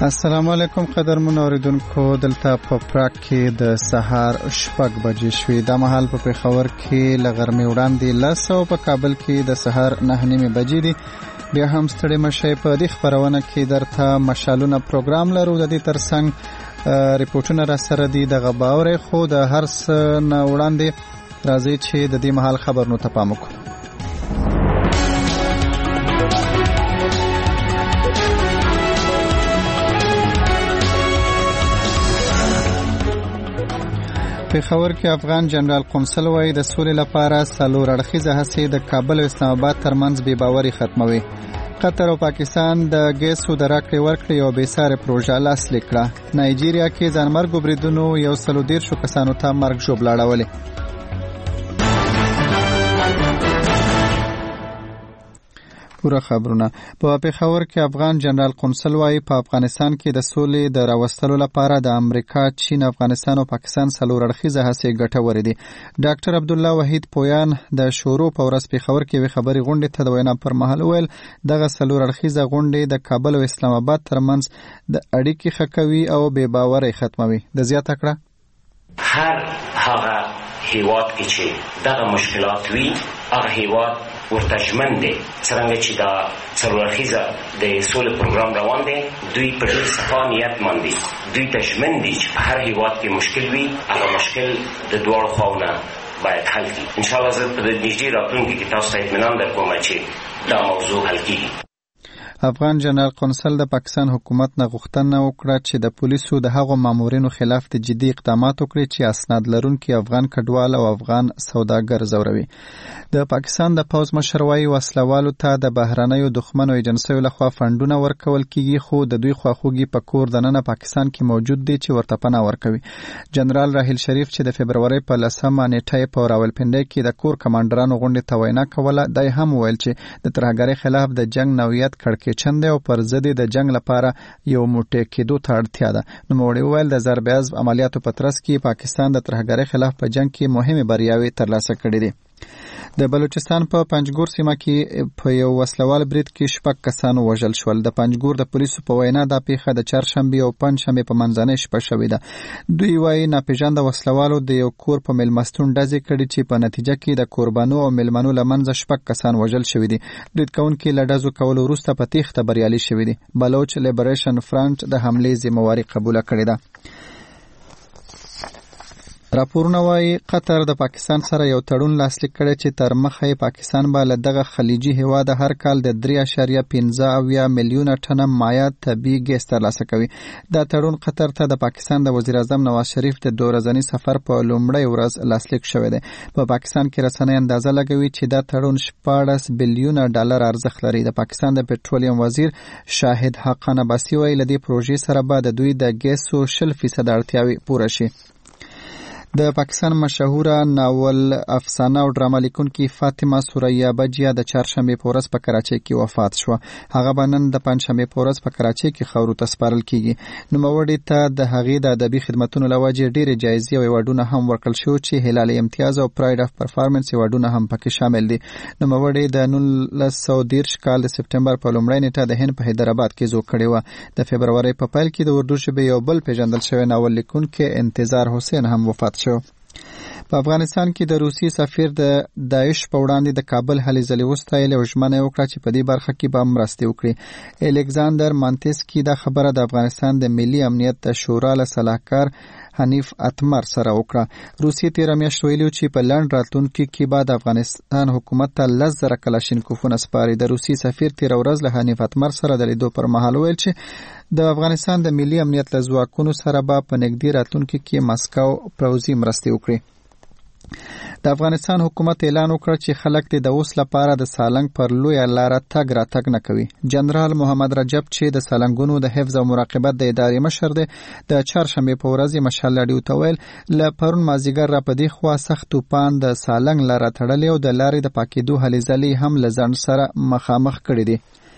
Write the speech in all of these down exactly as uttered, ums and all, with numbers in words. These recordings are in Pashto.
السلام علیکم قدرمن اوریدونکو، دلته په پراګ کې د سهار شپږ بجې شوې. دا مهال په پېښور کې له غرمې وړاندې لس او په کابل کې د سهار نهه نیمې بجې دي. بیا هم ستړي مشئ. په دې خپرونه کې درته مشالونه پروګرام لرو. د دې ترڅنګ ریپورتونه را سره دي د غباورې، خو د هر څه نه وړاندې راځي چې د دې مهال خبرونو ته پام وکړو. پېښور کې افغان جنرال قونسل وایي د سولې لپاره څلور اړخیزه هڅې د کابل او اسلام آباد ترمنځ بې باوري ختموي. قطر او پاکستان د ګیسو د راکړې ورکړې یو بېسارې پروژه لاسلیک کړه. نایجیریا کې ځانمرګو بریدونو یو سل او دېرشو کسانو ته مرګ ژوبله اړولې. پوره خبرونه. په پېښور کې افغان جنرال قونسل وایي په افغانستان کې د سولې د راوستلو لپاره د امریکا، چین، افغانستان او پاکستان څلور اړخیزه هڅې ګټورې دي. ډاکټر عبدالله وحید پویان د شورو په ورځ پېښور کې یوې خبري غونډې ته د وینا پر مهال وویل دغه څلور اړخیزه غونډې د کابل او اسلام آباد ترمنځ د اړیکې ښه کوي او بې باورۍ ختموي. د زیاته کړه هر هغه هیواد کې چې دغه مشکلات وي هغه هیواد ورته ژمن دی. څرنګه چې دا څلور اړخیزه د سولې پروګرام روان دی، دوی په ډېر صفا نیت باندې دوی ته ژمن دي چې په هر هیواد کې مشکل وي هغه مشکل د دواړو خواو نه باید حل کړي. انشاءالله زه په نږدې راتلونکي کې تاسو ته اطمینان درکوم چې دا موضوع حل کیږي. افغان جنرال قونسل د پاکستان حکومت نه غوښتنه وکړه چې د پولیسو د هغو مامورینو خلاف د جدي اقدامات وکړي چې اسناد لرونکي افغان کډوال او افغان سوداګر ځوروي. د پاکستان د پوځ مشر وایي وسلوالو ته د بهرنیو دښمنو ایجنسیو لخوا فنډونه ورکول کیږي، خو د دوی خواخوږي په کور دننه پاکستان کې موجود دي چې ورته پناه ورکوي. جنرال راحیل شریف چې د فبرورۍ په لسمه نیټه په راولپنډۍ کې د کور کمانډرانو غونډې ته وینا کوله، دی هم وویل چې د ترهګرۍ خلاف د جنگ نوعیت کړکېچن دی او پر ضد د جنگ لپاره یو موټی کېدو ته اړتیا ده. نوموړي وویل د ضرب عملیاتو په ترڅ کې پاکستان د ترهګرۍ خلاف په جنگ کې مهمې بریاوې ترلاسه کړې دي. د بلوچستان په پنجګور سیمه کې په یو وسلوال برید کې شپږ کسان وژل شول. د پنجګور د پولیسو په وینا دا پیښه د چهارشنبې او پنجشنبې په منځنۍ شپه شوې ده. دوی وایي ناپېژانده وسلوالو د یو کور په میلمستون ډزې کړې چې په نتیجه کې د کوربانو او میلمنو له منځه شپږ کسان وژل شوي دي. برید کوونکي له ډزو کولو وروسته په تېښته بریالي شوي دي. بلوچ لیبریشن فرنټ د حملې ذمهواري قبوله کړې ده. راپورونه وایي قطر د پاکستان سره یو تړون لاسلیک کړی چې تر مخه یې پاکستان به له دغه خلیجي هیواده هر کال د درې اعشاریه پنځه اویا میلیونه ټنه مایع طبیعي ګیس ترلاسه کوي. دا تړون قطر ته د پاکستان د وزیر اعظم نواز شریف د دوه ورځني سفر په لومړۍ ورځ لاسلیک شوی دی. په پاکستان کې رسنۍ اندازه لګوي چې دا تړون شپاړس بیلیونه ډالر ارزښت لري. د پاکستان د پټرولیم وزیر شاهد حقان عباسي وایي له دې پروژې سره به د دوی د ګیسو شل فیصد اړتیاوې پوره شي. د پاکستان مشهوره ناول افسانه او ډرامه لیکونکي فاطمه سوریا بجیا د چهارشنبې په ورځ په کراچۍ کې وفات شوه. هغه به نن د پنجشنبې په ورځ په کراچۍ کې خاورو ته سپارل کیږي. نوموړې ته د هغې د ادبي خدمتونو له وجې ډېرې جایزې او ایوارډونه هم ورکړل شوي چې هلال امتیاز او پراید اف پرفارمنس ایوارډونه هم پکې شامل دي. نوموړې د نولس سوه دېرش کال د سپټمبر په لومړۍ نیټه د هند په حیدرآباد کې زوږ کړې وه. د فبرورۍ په پیل کې د اردو ژبې یو بل پیژندل شوی ناول لیکونکی انتظار حسین هم وفات شو. په افغانستان کې د روسي سفیر د داعش په وړاندې د کابل هلې ځلې وستایل او ژمنه وکړه چې په دې برخه کې به مرستې وکړي. الکساندر مانتسکي دا خبره د افغانستان د ملي امنیت د شورا له سلاکار حنیف اتمر سره وکړه. روسي تیره میاشت ویلي چې په لنډ راتلونکي کې به د افغانستان حکومت ته لس زره کلاشینکوفونه سپاري. د روسي سفیر تیره ورځ له حنیف اتمر سره د لیدو پر مهال ویل چې د افغانستان د ملي امنیت له ځواکونو سره به په نږدې راتلونکي کې مسکو پوځي مرستې وکړي. د افغانستان حکومت اعلان وکړ چې خلک د اوس لپاره د سالنګ پر لویه لاره تګ راتګ نه کوي. جنرال محمد رجب چې د سالنګونو د حفظ او مراقبت د ادارې مشر دی د چهارشنبې په ورځ مشال راډیو ته ویل له پرون مازدیګر را په دې خوا سخت توپان د سالنګ لاره تړلې او د لارې د پاکېدو هلې ځلې هم له ځنډ سره مخامخ کړي دي.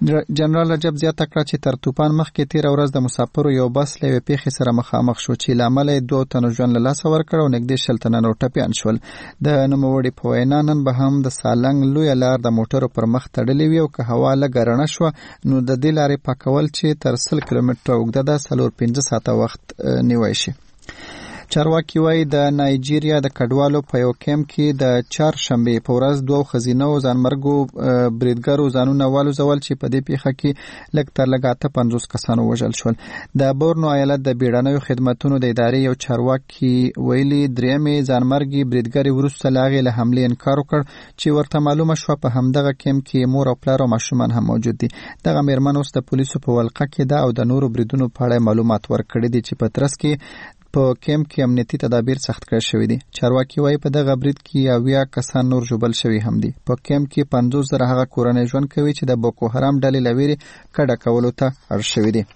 جنرال رجب زیاته کړه چې تر طوفان مخکې تیر ورځ د مسافرو یو بس له یوې پیښې سره مخامخ شو چې له امله یې دوه تنو ژوند له لاسه ورکړ او نږدې شل تنه نور ټپیان شول. د نوموړي په وینا نن به هم د سالنګ لویه لار د موټرو پر مخ تړلې وي او که هوا لږه رڼه شوه نو د دې لارې پاکول چې تر سل کیلومتره اوږده ده څلور پنځه ساعته وخت نیوی شي. چارواکي وایي د نایجیریا د کډوالو په یو کیمپ کې د چهارشنبې په ورځ دوه ښځینه ځانمرګو بریدګرو ځانونه والوزول چې په دې پیښه کې لږ تر لږه اته پنځوس کسان ووژل شول. د بورنو ایالت د بیړنیو خدمتونو د ادارې یو چارواکي ویلي درېیمې ځانمرګي بریدګرې وروسته له هغې له حملې انکار وکړ چې ورته معلومه شوه په همدغه کیمپ کې مور او پلار او ماشومان هم موجود دي. دغه مېرمن اوس د پولیسو په ولقه کې ده او د نورو بریدونو په اړه معلومات ورکړي دي چې په ترڅ کې په کیمپ کې امنیتي تدابیر سخت کړل شوي دي. چارواکي وایي په دغه برید کې اویا کسان نور ژوبل شوي هم دي. په کیمپ کې پنځوس زره هغه کورنۍ ژوند کوي چې د بوکو حرام ډلې له ویرې کډه کولو ته اړ شوي دي.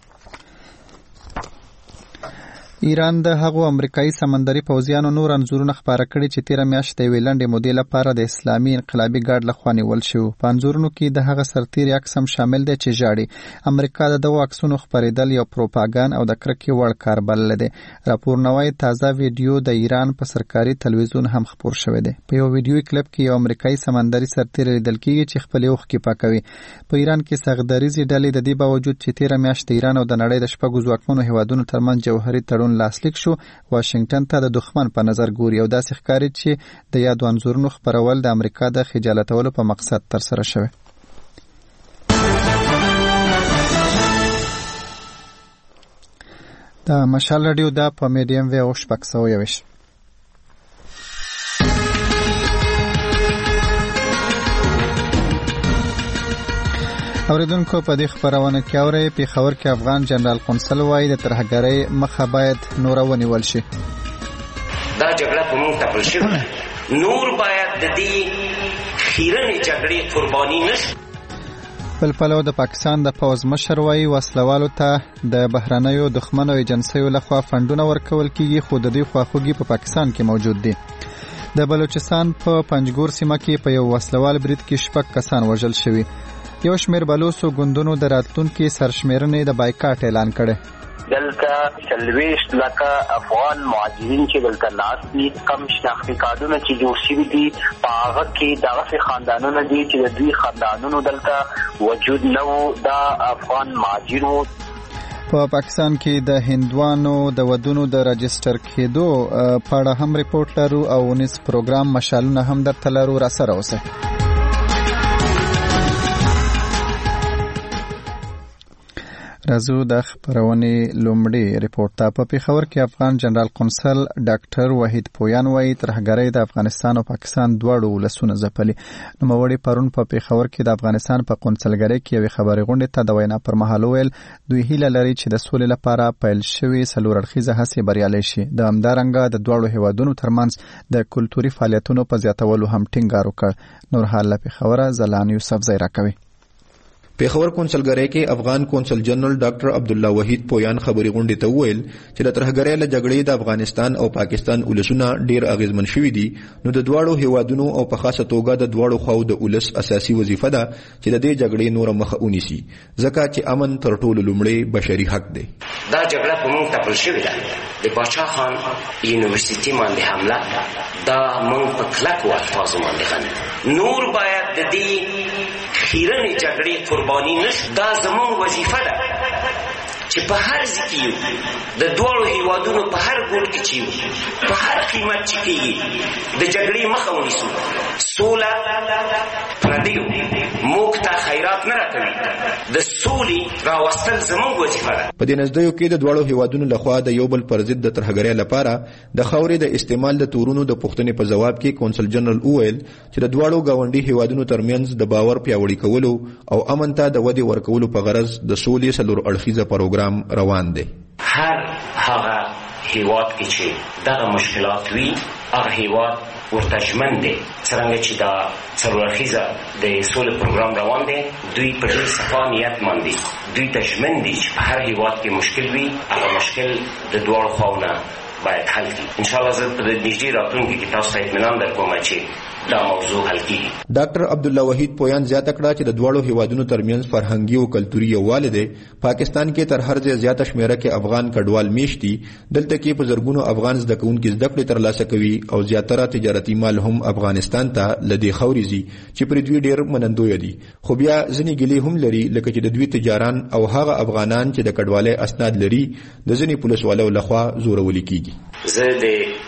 ایران د هغو امریکایي سمندري پوځیانو نور انځورونه خپاره کړي چې تیره میاشت د یوې لنډې مودې لپاره د اسلامي انقلابي ګارډ لخوا نیول شوي. په انځورونو کې د هغه سرتیري عکس هم شامل دی چې ژاړي. امریکا د دغو عکسونو خپرېدل یو پروپاګاندا او د کرکې وړ کار بللی دی. راپورونه وایي تازه ویډیو د ایران په سرکاري تلویزیون هم خپور شوی دی. په یو ویډیوي کلیپ کې یو امریکایي سمندري سرتیری لیدل کېږي چې خپلې اوښکې پاکوي. په ایران کې سختدریزې ډلې د دې باوجود چې تیره میاشت د ایران او د نړۍ د شپږو ځواکمنو هیوادونو ترمنځ جوهري تړون لاسلیک شو واشنگټن ته د دښمن په نظر ګوري او داسې ښکاري چې د یادو انځورونو خپرول د امریکا د خجالتولو په مقصد ترسره شوی. د مشال رادیو دا په میډیم وی او شپږ سوه یوویشت. اوریدونکو په دې خبرونه کې اورئ پیښور کې افغان جنرال قونسل وایي د ترهګرۍ مخه باید نور ونیول شي. دا جګړه په موږ تپل شوې نور باید د دې خیرنې جګړې قرباني نشي. بل پلو د پاکستان د پوځ مشر وایي وسلوالو ته د بهرنیو دښمنو ایجنسیو لخوا فنډونه ورکول کیږي خو د دې خواخوږي په پاکستان کې موجود دي. د بلوچستان په پنجګور سیمه کې په یو وسلوال برید کې شپږ کسان وژل شوي. یو شمیر بلوڅو ګوندونو د راتلونکي سرشمیرنې د بایکاټ اعلان کړي. دلته څلوېښت لکه افغان مهاجرین چې دلته ناست دي کم شناختي کارډونه چې جوړ شوي دي په هغه کې دغسې خاندانونه دي چې د دوی خاندانونو دلته وجود نه و دا افغان مهاجر وو. په پاکستان کې د هندوانو د ودونو د راجستر کېدو په اړه هم ریپورت لرو او ونیس پروګرام مشالونه هم درته لرو. را سره اوسئ. راځو د خبرونې لومړی ریپورت ته. په پیښور کې افغان جنرال قونسل ډاکټر وحید پویان وایي ترهګرۍ د افغانستان او پاکستان دواړو ولسونه ځپلي. نوموړي پرون په پیښور کې د افغانستان په قونسلګرۍ کې یوې خبري غونډې ته د وینا پر مهال وویل دوی هیله لري چې د سولې لپاره پیل شوي څلور اړخیزه هڅې بریالۍ شي. د همدارنګه د دواړو هیوادونو ترمنځ د کلتوري فعالیتونو په زیاتولو هم ټینګار وکړ. نور حال له پیښوره زلان یوسف زی راکوي. پیښور کونسلګرۍ کې افغان کونسل جنرال ډاکټر عبد الله وحید پویان خبري غونډې ته وویل چې د ترهګرۍ له جګړې د افغانستان او پاکستان ولسونه ډیر اغیزمن شوي دي نو د دواړو هیوادونو او په خاصه توګه د دواړو خواو د ولس اساسي وظیفه ده چې د دې جګړې نور مخه ونیسي ځکه چې امن تر ټولو لومړی بشري حق دی. دا جګړه په موږ تپل شوې ده. د باچا خان یونیورسيټي باندې حمله دا موږ په کلکو الفاظو باندې غندو. نور باید د دې خیرنې جګړې قرباني نشي. دا زموږ وظیفه ده چې په هر ځای کې یو د دواړو هیوادونو په هر ګوټ کې چې یو په هر قیمت چې کېږي د جګړې مخه ونیسو. سوله پردیو موږ ته خیرات نه راکوي. د سولې راوستل زموږ وظیفه ده. په دې نزدیو کې د دواړو هیوادونو لخوا د یو بل پر ضد د ترهګرۍ لپاره د خاورې د استعمال د تورونو د پوښتنې په جواب کې کونسل جنرال وویل چې د دواړو ګاونډي هیوادونو ترمنځ د باور پیاوړي کولو او امن ته د ودې ورکولو په غرض د سولې څلور اړخیزه پروګرام روان دی. هر هغه هیواد کې چې دغه مشکلات وي هغه هیواد ورته ژمن دی. څرنګه چې دا څلور اړخیزه د سولې پروګرام روان دی دوی په ډېر صفا نیت باندې دوی ته ژمن دي چې په هر هیواد کې مشکل وي هغه مشکل د دواړو خواو نه باید حل کړي. انشاءالله زه په نږدې راتلونکي کې تاسو ته اطمینان درکوم چې دا موضوع حل کیږي. ډاکټر عبدالله وحید پویان زیاته کړه چې د دواړو هیوادونو ترمنځ فرهنګي او کلتوري یووالی دی. پاکستان کې تر هر ځای زیاته شمیره کې افغان کډوال میشتي. دلته کې په زرګونو افغان زده کوونکي زده کړې ترلاسه کوي او زیاتره تجارتي مال هم افغانستان ته له دې خاورې ځي چې پرې دوی ډېر منندویه دي. خو بیا ځینې ګیلې هم لري لکه چې د دوی تجاران او هغه افغانان چې د کډوالۍ اسناد لري د ځینې پولیسوالو لخوا زورولي کیږي. زه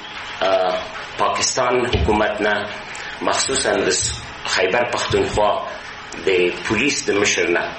د پاکستان حکومت نه مخصوصا د خیبر پختونخوا د پولیس د مشر نه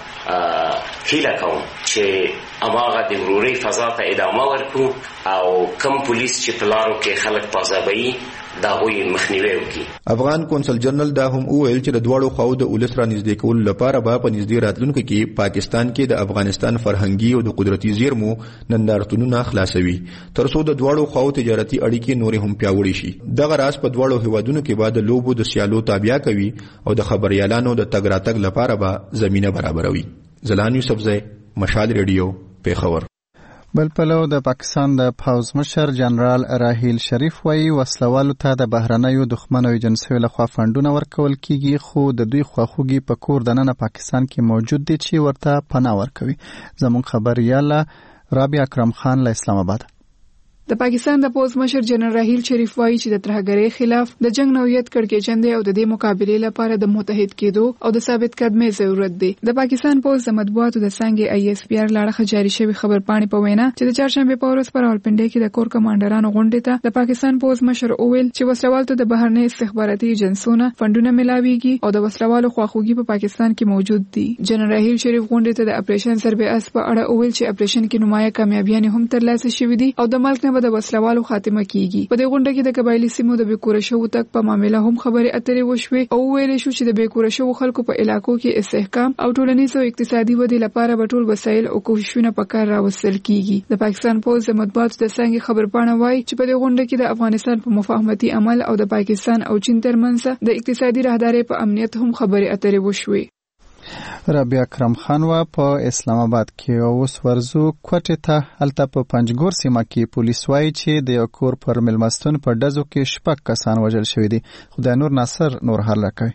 هیله کوم چې اماغه د وروري فضا ته ادامه ورکړو او کم پولیس چې په لارو کې خلک پازابوي دا غوی مخنیوي وکړي. افغان کونسل جنرال دا هم وویل چې د دواړو خواو د ولس را نږدې کولو لپاره به په نږدې راتلونکو کې پاکستان کې د افغانستان فرهنګي او د قدرتي زیرمو نندارتونونه خلاصوي تر څو د دواړو خواو تجارتي اړیکې نورې هم پیاوړې شي. دغه راز په دواړو هیوادونو کې به د لوبو د سیالو تابع کوي او د خبريالانو د تګ راتګ لپاره به زمينه برابروي. زلان یوسفزی، مشال ریډیو، پیښور. بل پلو د پاکستان د پوځ مشر جنرال راحیل شریف وایي وسلوالو ته د بهرنیو دښمنو ایجنسیو لخوا فنډونه ورکول کیږي خو د دوی خواخوږي په کور دننه پاکستان کې موجود دي چې ورته پناه ورکوي. زموږ خبرياله رابعه اکرم خان له اسلام آباد. د پاکستان د پوز مشر جنرال راحیل شریف وایي چې د ترهګرۍ خلاف د جنگ نوعیت کړکېچن دی او د دې مقابلې لپاره د متحد کېدو او د ثابت قدمۍ ضرورت دی. د پاکستان پوز د مطبوعاتو د څنګه آی ایس پی آر لاړه جاری شوی خبرپاڼې په وینا چې د چهارشنبه په ورځ پر راولپنډي کې د کور کمانډرانو غونډې ته د پاکستان پوز مشر اویل چې وسلوال ته د بهرنی استخباراتي ایجنسونو فنډونه ملاويږي او د وسلوالو خواخوږي په پاکستان کې موجود دي. جنرال راحیل شریف غونډې ته د اپریشن سربې اس په اړه اویل چې اپریشن کې نمایه کامیابیاں هم ترلاسه شوې دي او د ملک نه د وسلوالو خاتمه کیږي. په دې غونډه کې د قبایلی سیمو د بیکوره شو تک په معاملې هم خبرې اترې وشوي او ویل شو چې د بیکوره شو خلکو په علاقو کې استحکام او ټولنیز او اقتصادي ودې لپاره به ټول وسایل او کوښښونه په کار راوستل کیږي. د پاکستان پوز د مطبوعاتو د څنګه خبرپاڼه وایي چې په دې غونډه کې د افغانستان په مفاهمتي عمل او د پاکستان او چین ترمنځ د اقتصادي راهدارۍ په امنیت هم خبرې اترې وشوي. رابعه اکرم خان وا په اسلام آباد کې اوس ورزو کوټه ته هلته په پنځګور سیمه کې پولیس وایي چې د یو کور پر ملمستون په ډزو کې شپږ کسان وژل شوي دي. خدای نور ناصر نور هر لکوي.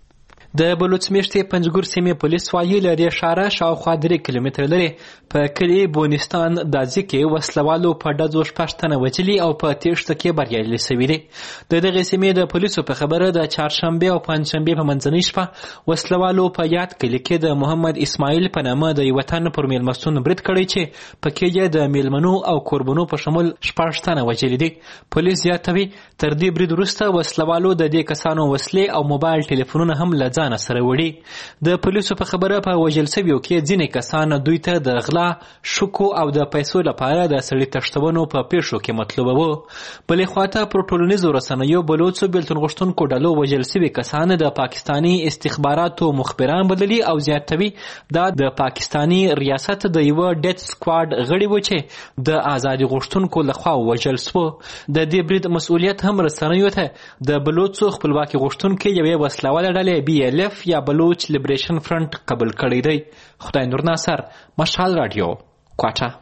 د بلوچ میشتې پنځګور سیمې پولیس وایي لري شاره شاوخوا درې کیلومتره لري په کلی بونستان دازي کې وسلوالو په ډزو شپږ تنه وژلي او په تېښته کې بریالي شوي دي. د دغې سیمې د پولیسو په خبره د چهارشنبه او پنجشنبه په منځنۍ شپه وسلوالو په یاد کلي کې د محمد اسماعیل په نامه د یو تن پر میلمستون برید کړی چې پکې یې د میلمنو او قربانو په شمول شپږ تنه وژلي دي. پولیس زیاتوي تر دې برید وروسته وسلوالو د دې کسانو وسلې او موبایل ټلیفونونه هم له ځانه سره وړي. د پولیسو په خبره په وژل شویو کې ځینې کسان دوی ته د غلا، شکو او د پیسو لپاره د سړي تښتونو په پیښو کې مطلوبه وو. بلې خواته پر ټولنیزو رسنیو بلوڅو بېلتون غوښتونکو ډلو وژل شوي کسان د پاکستاني استخباراتو مخبران بللي او زیاتوي دا د پاکستاني ریاست د یوه ډیت سکواډ غړي وو چې د ازادي غوښتونکو لخوا وژل شو. د دې برید مسؤلیت هم رسنیو ته د بلوڅو خپلواکي غوښتونکو یوې وسلواله ډلې بي ال اف یا بلوچ لیبریشن فرنٹ قبول کړی دی. خدای نور ناصر، مشال رادیو، کوټه.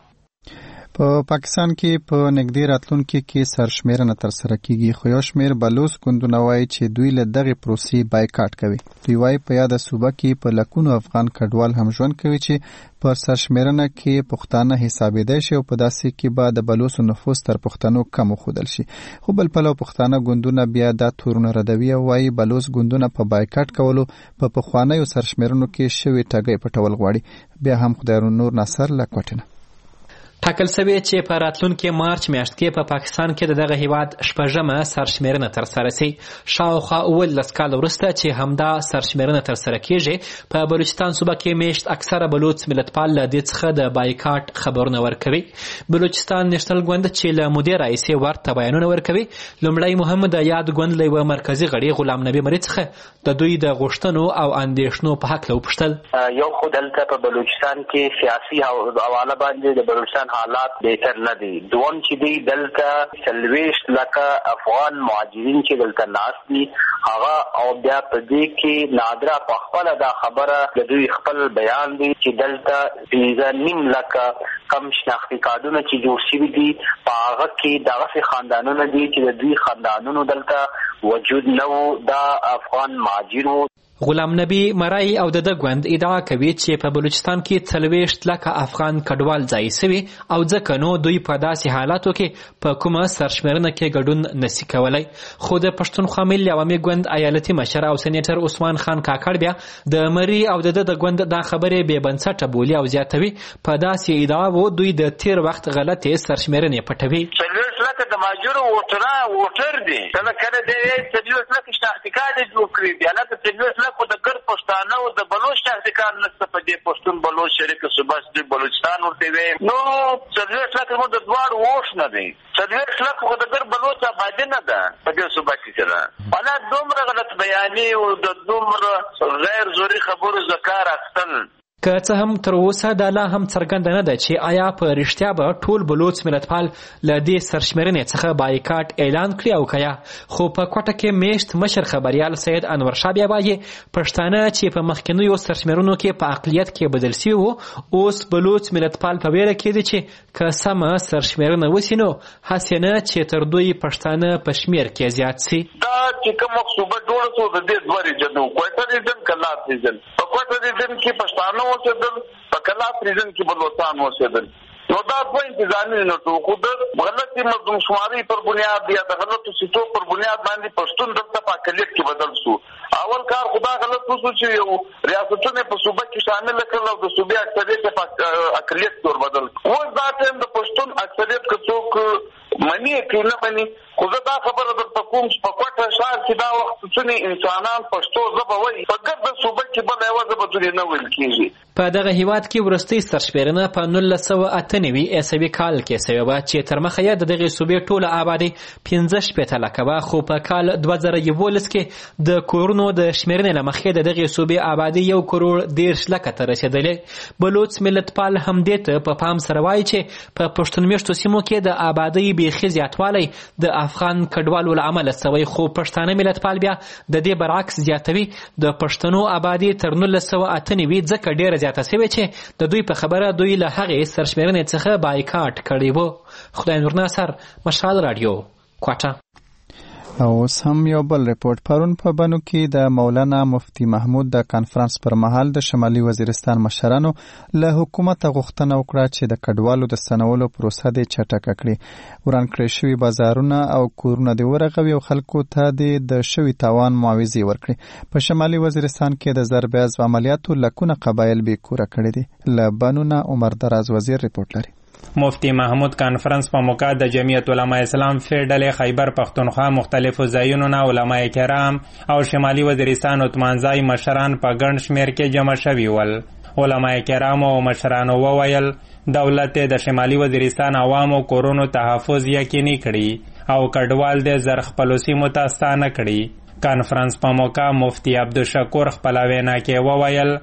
په پاکستان کې په نږدې راتلونکي کې سرشمیرنه ترسره کیږي خو یو شمېر بلوچ ګوندونه وایي چې دوی له دغې پروسې بایکاټ کوي. دوی وایي په یاده صوبه کې په لکونو افغان کډوال هم ژوند کوي چې پر سرشمیرنه کې پښتانه حسابېدای شي او په داسې کې به د بلوچو نفوس تر پښتنو کم وښودل شي. خو بل پلو پښتانه ګوندونه بیا دا تورونه ردوي او وایي بلوچ ګوندونه په بایکاټ کولو په پخوانیو سرشمیرنو کې شوي ټګۍ پټول غواړي. بیا هم خدای نور ناصر له کوټې نه ټاکل شوی چې په راتلونکي مارچ میاشت کې په پاکستان کې د دغه هیواد شپږمه سرشمیرنه ترسره شي. شاوخوا اوولس کاله وروسته چې همدا سرشمیرنه ترسره کیږي په بلوچستان صوبه کې میشت اکثره بلوچ ملتپال له دې څخه د بایکاټ خبرونه ورکوي. بلوچستان نېشنل ګوند چې له مدیر رئیسې ورته بیانونه ورکوي. لومړی مهم د یاد ګوند له یوه مرکزي غړي غلام نبي مرید څخه د دوی د غوښتنو او اندېښنو په هکله وپوښتل. یو خو دلته په بلوچستان کې سیاسي حواله باندې د بلوچستان حالات بهتر نه دي. دوم چې دی دلته څلوېښت لکه افغان مهاجرین چې دلته ناست دي هغه او بیا په دې کې نادره په خپله دا خبره د دوی خپل بیان دی چې دلته پنځه نیم لکه کم شناختي کارډونه چې جوړ شوي دي په هغه کې دغسې خاندانونه دي چې د دوی خاندانونو دلته وجود نه و، دا افغان مهاجر و. غلام نبی مرای او د د ګوند ادعا کوي چې په بلوچستان کې څلوېښت لکه افغان کډوال ځای سوي او ځکه نو دوی په داسې حالاتو کې په کومه سرشمېرنه کې ګډون نسي کولی. خو د پښتونخوا ملي عوامي ګوند ایالتي مشر او سینیټر عثمان خان کاکړ بیا د مري او د د ګوند دا خبرې بې بنسټه بولي او زیاتوي په داسې ادعاوو دوی د تیر وخت غلطې سرشمېرنې پټوي. څلوېښت لکه د مهاجرو ووټر دي، کله کله دی څلوېښت لکه شناختي کارډ یې جوړ کړي، بیا لکه څلوېښت خو د ګرد پښتانه او د بلوچ شخصي کار نشته په دې پښتون بلوچ شریک صوبه چې بلوچستان ورته وي. نو څلوېښت لکه مو د دواړو ووټ نه دی، څلوېښت لکه خو د ګرد بلوچ آبادي نه ده په دې صوبه کې سره. والا دومره غلط بیانې او د دومره غیر زوري خبرو ذکر اخیستل که څه هم تر اوسه دا لا هم څرګنده نه ده چې آیا په رښتیا به ټول بلوچ ملتپال له دې سرشمېرنې څخه بایکاټ اعلان کړي او که یا. خو په کوټه کې میشت مشر خبریال سید انور شاه بیا وایي پښتانه چې په مخکینیو سرشمېرنو کې په اقلیت کې بدل شوي وو اوس بلوچ ملتپال په ویره کې دي چې که سمه سرشمېرنه وسي نو هسې نه چې تر دوی پښتانه په شمېر کې زیات سي. دا چې کومه صوبه جوړه شوه د دې دوه ریجنو کوټه ریجن کلات ریجن په کوټه ریجن کې پښتانه اوسېدل، په کلات ریجن کې بلوچستان اوسېدل. نو دا دوه انتظامي نټو خو د غلطي مردم شماري پر بنیاد یا د غلطو سیټو پر بنیاد باندې پښتون دلته په اقلیت کې بدل شو. اول کار خدا غلط وشو چې یو ریاستونه په صوبه کې شامل کړل او د صوبې اکثریت په اقلیت کې بدل. اوس دا ټیم د پښتون اکثریت که څوک مني کې نه مني، خو زه دا خبره درته کوم چې په کوټه ښار کې دا وخت ځینې انسانان پښتو ژبه وایي، په ګرده صوبه کې بله یوه ژبه ځینې نه ویل کېږي. په دغه هیواد کې وروستۍ سرشمېرنه په نولس سوه اته نوي عیسوي کال کې سوې وه چې تر مخه یې د دغې صوبې ټوله آبادي پنځه شپېته لکه وه، خو په کال دوه زره یولس کې د کورونو د شمېرنې له مخکې د دغې صوبې آبادي یو کروړ دېرش لکه ته رسېدلې. بلوچ ملتپال همدې ته په پام سره وایي چې په پښتون میشتو سیمو کې د آبادۍ بیخي زیاتوالی د افغان کډوالو له امله سوی، خو پښتانه ملتپال بیا د دې برعکس زیاتوي د پښتنو آبادي تر نولس سوه اته نوي ځکه ډېره زیاته سوې چې د دوی په خبره دوی له هغې سرشمېرنې څخه بایکاټ کړی و. خدای نور ناصر، مشال راډیو، کوټه. او اوس هم یو بل رپورټ. پرون په بنو کې د مولانا مفتی محمود د کانفرنس پر مهال د شمالي وزیرستان مشرانو له حکومته غوښتنه وکړه چې د کډوالو د ستنولو پروسه دې چټکه کړي، وران کړی شوي بازارونه او کورونه دې ورغوي او خلکو ته دې د شوي تاوان معاوضې ورکړي. په شمالي وزیرستان کې د ضرب عملیاتو لکونه قبایل بې کوره کړي دي. له بنو نه عمر دراز وزیر رپورټ لري. مفتی محمود کانفرنس په موقع د جمعیت علماء اسلام فی ډلې خیبر پښتونخوا مختلفو ځایونو نه علماء کرام او شمالي وزیرستان عثمانزای مشران په ګڼ شمېر کې جمع شوي ول. علماء کرام او مشرانو وویل دولت د شمالي وزیرستان عوامو کورونو تحفظ یقیني کړي او کډوال د زر خپلو سیمو ته ستانه کړي. کانفرنس په موقع مفتی عبدالشکور خپل وینا کې وویل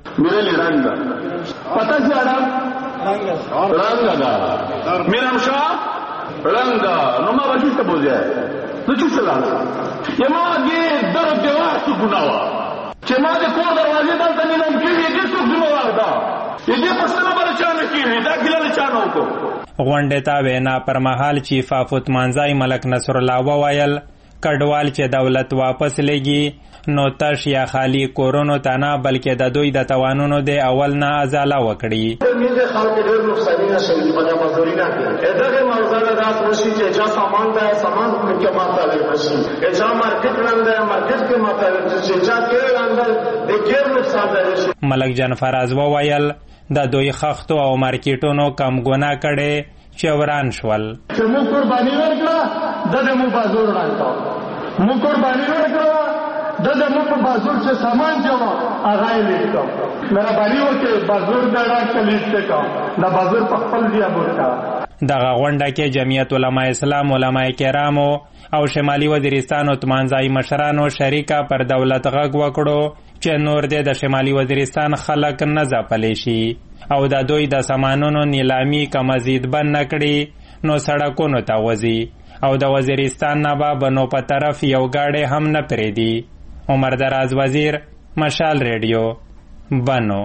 پتہ زیاده رنگا دا میرم شاه رنگا نو ما بچی ته بوزه نو چی سلام یما دې در دیوار څه ګناوه چې ما د کور دروازې دلته نیمم کېږي دې څوک ذمہوار ده دې پښتنه بل چا نه کېږي دا ګیله چا نه وکړو. غونډې ته وینا پر مهال چیف اف عثمانزای ملک نصر الله وویل کډوال چې دولت واپس لګي نو تش یا خالی کورونو ته نه بلکې د دوی د توانونو د اول نه ازاله وکړي. میزه خلک ډېر نقصان نه شي په مزدوري نه کوي. دغه موضوع راځي وشي چې چا سامان ده سامان کې ماته لګي شي، چا مارکیټ لاندې مارکیټ کې ماته لګي شي، چا کې لاندې د ډېر نقصان ده. ملک جان فراز وویل د دوی خښتو او مارکیټونو کم ګناه کړي چې وران شول. چې موږ قرباني ورکړه د دې مو بازار راځو موږ قرباني ورکړه د دې مو په بازار چې سامان جوړ هغه یې لیکو میرا باری ورته بازار دا راځي کا دا بازار په خپل دی ابوتا. دغه غونډه کې جمعیت علماء اسلام، علماء کرامو او شمالي وزیرستان عثمانزای مشرانو شریکه پر دولت غږ وکړو چې نور دې د شمالي وزیرستان خلک نه ځپلی شي او د دوی د سامانونو نیلامي که مزید بند نه کړي نو سړکونو ته وځي او د وزیرستان نه به بنو په طرف یو ګاډی هم نه پرېږدي. عمر دراز وزیر، مشال ریډیو، بنو.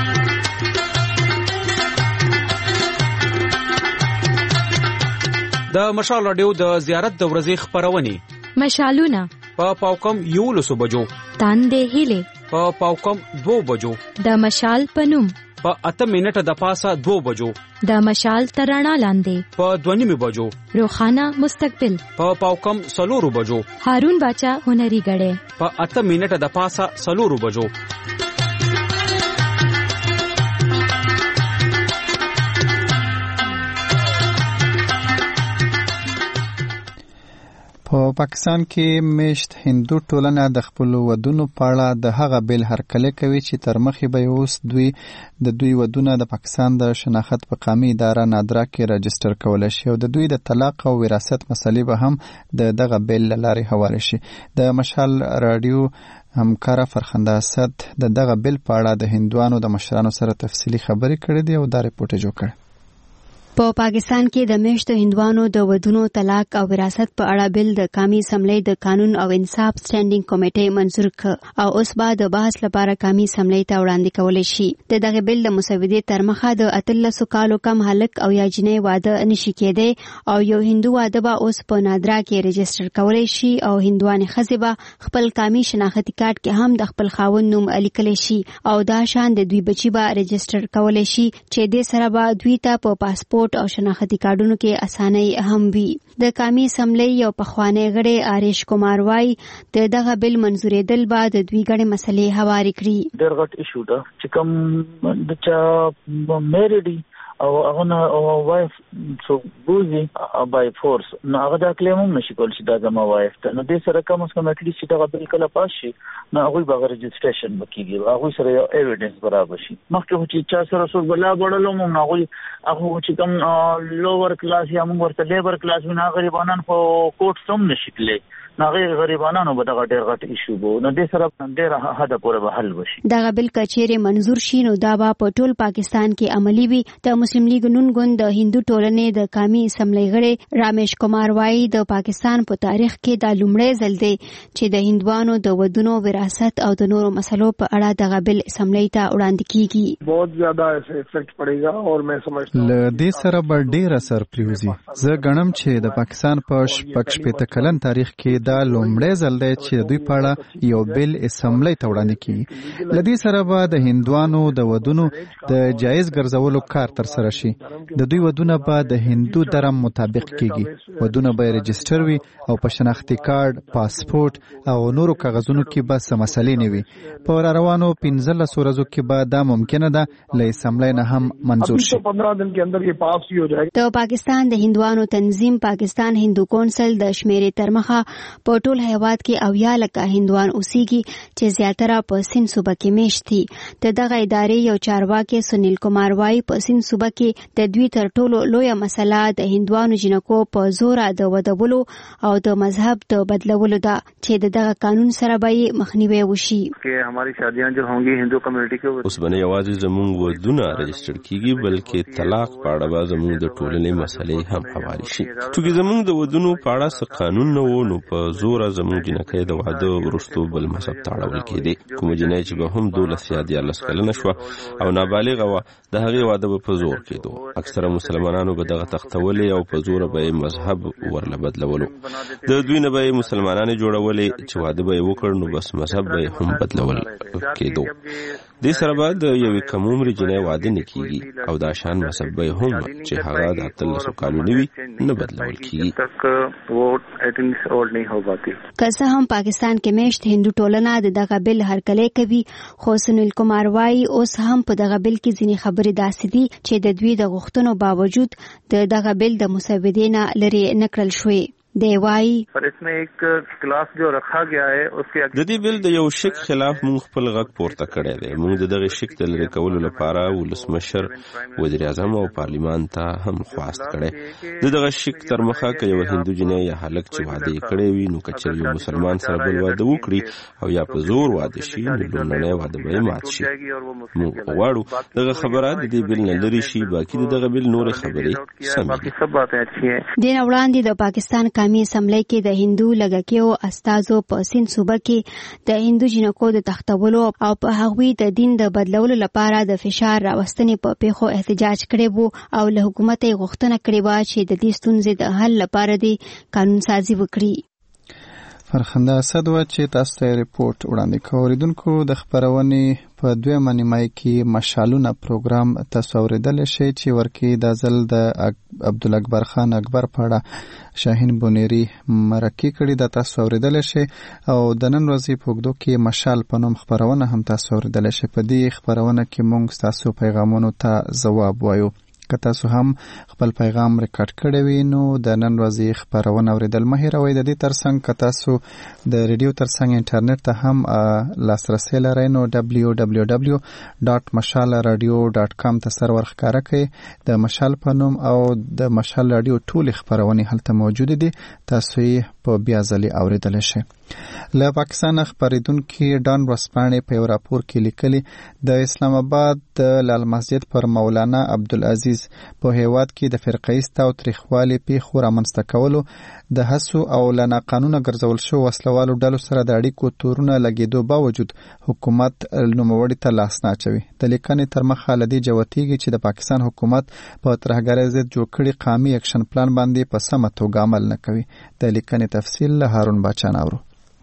د مشال راډیو د زیارت د ورځې خپرونې مشالونه په پاوکم یولسو بجو، تاندې هیلې په پاوکم دو بجو، د مشال پنوم په اته منټه د پاسه دو بجو، د مشال ترانا لاندې په دونیمه بجو، روخانه مستقبل په پاوکم سلورو بجو، هارون باچا هنري غړې په اته منټه د پاسه سلورو بجو. په پاکستان کې میشت هندو ټولنه د خپل ودونو په اړه د هغه بیل هرکلی کوي چې تر مخې به اوس دوی د دوی ودونه د پاکستان د شناخت په قامي اداره نادرا کې رجستر کولای شي او د دوی د طلاق او وراثت مسلې به هم د دغه بیل لارې هواري شي. د مشال رادیو همکار فرخنده اسد د دغه بیل په اړه د هندوانو د مشرانو سره تفصیلی خبرې کړې دي او دا رپورټ جوړ کړ. په پاکستان کې د میشتو هندوانو د ودونو طلاق او وراثت په اړه بل د قومي اسمبلی د قانون او انصاف سټینډینګ کمیټې منظور کړ او اوس بعد د بحث لپاره قومي اسمبلی ته وړاندې کولای شي. د دغه بل د مسودې تر مخه د اتلسو کالو کم هلک او یا جنۍ واده نشي کېدی او یو هندو واده به اوس په نادرا کې رجستر کولای شي او هندوانې ښځې به خپل قومي شناختی کارت کې هم د خپل خاوند نوم لیکلی شي او دا شان د دوی بچي به رجستر کولای شي چې دې سره به دوی ته په پاسپورت او شناختی کارډونو کې اسانۍ هم وي. د قومي اسمبلی یو پخوانی غړی آریش کمار وای د دغه بل منزورېدل به د دوی ګڼې مسلې هوارې کړي. ډېر غټ ایشو ده چې کوم د چا میریډي او هغه نه وایف څو بوزي بای فورس نو هغه دا کلیم هم نشي کول چې دا زما وایف ته نو دې سره کوم څه مټلی چې دا بل کله پاس شي نو هغه به رجسټریشن وکړي هغه سره یو ایویډنس برابر شي. مخکې چې چا سره څو بلا بڑلو مو هغه هغه چې کوم لوور کلاس یا موږ ورته لیبر کلاس وینا غریبانان په کوټ سم نشي کولای نو هغه غریبانانو به دغه ډېر غټ ایشو بو نو دې سره ډېر حد پورې به حل وشي. دغه بل کچېره منظور شي نو دا به په ټول پاکستان کې عملی وي. د مسلم لیگ نون ګوند د هندو ټولنې د قومي اسمبلی غړی رامیش کمار وای د پاکستان په تاریخ کې دا لومړی ځل دی چې د هندوانو د ودونو وراثت او د نورو مسلو په اړه دغه بل اسمبلی ته وړاندې کیږي. بہت زیاده افیکټ پڑے گا اور میں سمجھتا ہوں ل دې سره به ډېر اثر پریوزي. زه ګڼم چې د پاکستان په شپږ شپېته کلن تاریخ کې دا لومړی ځل دی چې دوی په اړه یو بل اسمبلی ته وړاندې کیږي. ل دې سره به د هندوانو د ودونو د جایز ګرځولو کار تر سره شي. د دوی ودونه به د هندو درم مطابق کیږي. ودونه به رجستر وي او په شناختی کارت، پاسپورت او نورو کاغذونو کې به څه مسلې نه وي. په را روانو پنځلس ورځو کې به دا ممکنه ده له اسمبلی نه هم منظور شي. د پاکستان د هندوانو تنظیم پاکستان هندو کونسل د شمیرې تر مخه په ټول هیواد کې اویا لکه هندوان اوسېږي چې زیاتره په سند صوبه کې میشت دي. د دغه ادارې یو چارواکي سنیل کمار وای په سند صوبه کې د دوی تر ټولو لویه مسله د هندوانو جنکو په زوره د ودولو او د مذهب د بدلولو ده چې د دغه قانون سره به مخنیوي وشي. کې हमारी शादियां जो होंगी हिंदू कम्युनिटी के اوس باندې یوازې زموږ ودونه رجستر کیږي بلکې طلاق په اړه به زموږ د ټولنې مسلې هم هواري شي. چې زموږ د ودونو په اړه څه قانون نه و نو په زوره زموږ جنکۍ د واده وروسته بل مذهب ته اړول کېدی. کوم جنۍ چې به هم دولس یا دیارلس کلنه شوه او نابالغه وه د هغې واده به په زور کېدو. اکثره مسلمانانو به دغه تختولې او په زوره به یې مذهب ورله بدلولو. د دوی نه به یې مسلمانانې جوړولې چې واده به یې وکړ نو بس مذهب به یې هم بدلول کېدو. دې سره به د یوې کم عمرې جنۍ واده نه کېږي او دا شان مذهب به یې هم چې هغه د اتلسو کالو نه وي نه بدلول کېږي. که څه هم پاکستان کې میشت هندو ټولنه د دغه بل هرکلی کوي خو سنیل کمار وای اوس هم په دغه بل کې ځینې خبرې داسې دي چې د دوی د غوښتنو باوجود د دغه بل د مسودې نه لرې نه کړل شوې. دیوای پر اسمه ایک کلاس جو رکھا گیا ہے اس کے د دې بل د یو شک خلاف مونږ خپل غږ پورته کړی دی. مونږ د دغه شک د لرې کولو لپاره ولسمشر، وزیر اعظم او پارلیمان ته هم خواست کړی. د دغه شک تر مخه که یو هندو جنۍ یا هلک چې واده یې کړی وي، نو که چېرې یو مسلمان سره بل واده وکړي او یا په زور واده شي، نو لومړنی واده به یې مات شي. مونږ غواړو دغه خبره د دې بل نه لرې شي. باقي د دغه بل نورې خبرې سمې دي. دین وړاندې د پاکستان قومي اسمبلی کې د هندو لږکیو استازو په سند صوبه کې د هندو جنکو د تختولو او په هغوی د دین د بدلولو لپاره د فشار راوستنې په پیښو احتجاج کړی وو او له حکومت یې غوښتنه کړې وه چې د دې ستونزې د حل لپاره د قانون سازي وکړي. فرخنده اسد و چې تاسو ته ریپورت وړاندې کوو. اوریدونکو د خپرونې په دویمه نیمایي کې مشالونه پروګرام تاسو اوریدلی شئ چې ورکې دا ځل د عبدالاکبر خان اکبر په اړه شاهین بونیری مرکې کړي. دا تاسو اوریدلی شئ او د نن ورځې په اوږدو کې مشال په نوم خپرونه هم تاسو اوریدلی شئ. په دې خپرونه کې موږ ستاسو پیغامونو ته ځواب وایو. که تاسو هم خپل پیغام ریکارډ کړی وي نو د نن ورځې خپرونه اوریدل مه هیروئ. د دې ترڅنګ که تاسو د ریډیو ترڅنګ انټرنیټ ته هم لاسرسی لرئ نو ډبلیو ډبلیو ډبلیو ډاټ مشال راډیو ډاټ کام ته سرور ښکاره کړئ. د مشال په نوم او د مشال راډیو ټولې خپرونې هلته موجود دي. تاسو یې په بیا ځلې اوریدلی شئ. له پاکستان خپریدونکي ډان ورځپاڼې په یو راپور کې لیکلي د اسلام آباد د لال مسجد پر مولانا عبدالعزیز په هیواد کې د فرقه‌ایست او تریخوالي پیښو رامنځته کولو د هڅو او له ناقانونه ګرځول شوو وسلوالو ډلو سره د اړیکو تورونه لګېدو باوجود حکومت نوموړي ته لاس نه اچوي. د لیکنې تر مخه له دې جوتېږي چې د پاکستان حکومت په ترهګرۍ ضد جوړ کړي قومي اکشن پلان باندې په سمه توګه عمل نه کوي. د لیکنې تفصیل له هارون باچا ناورو.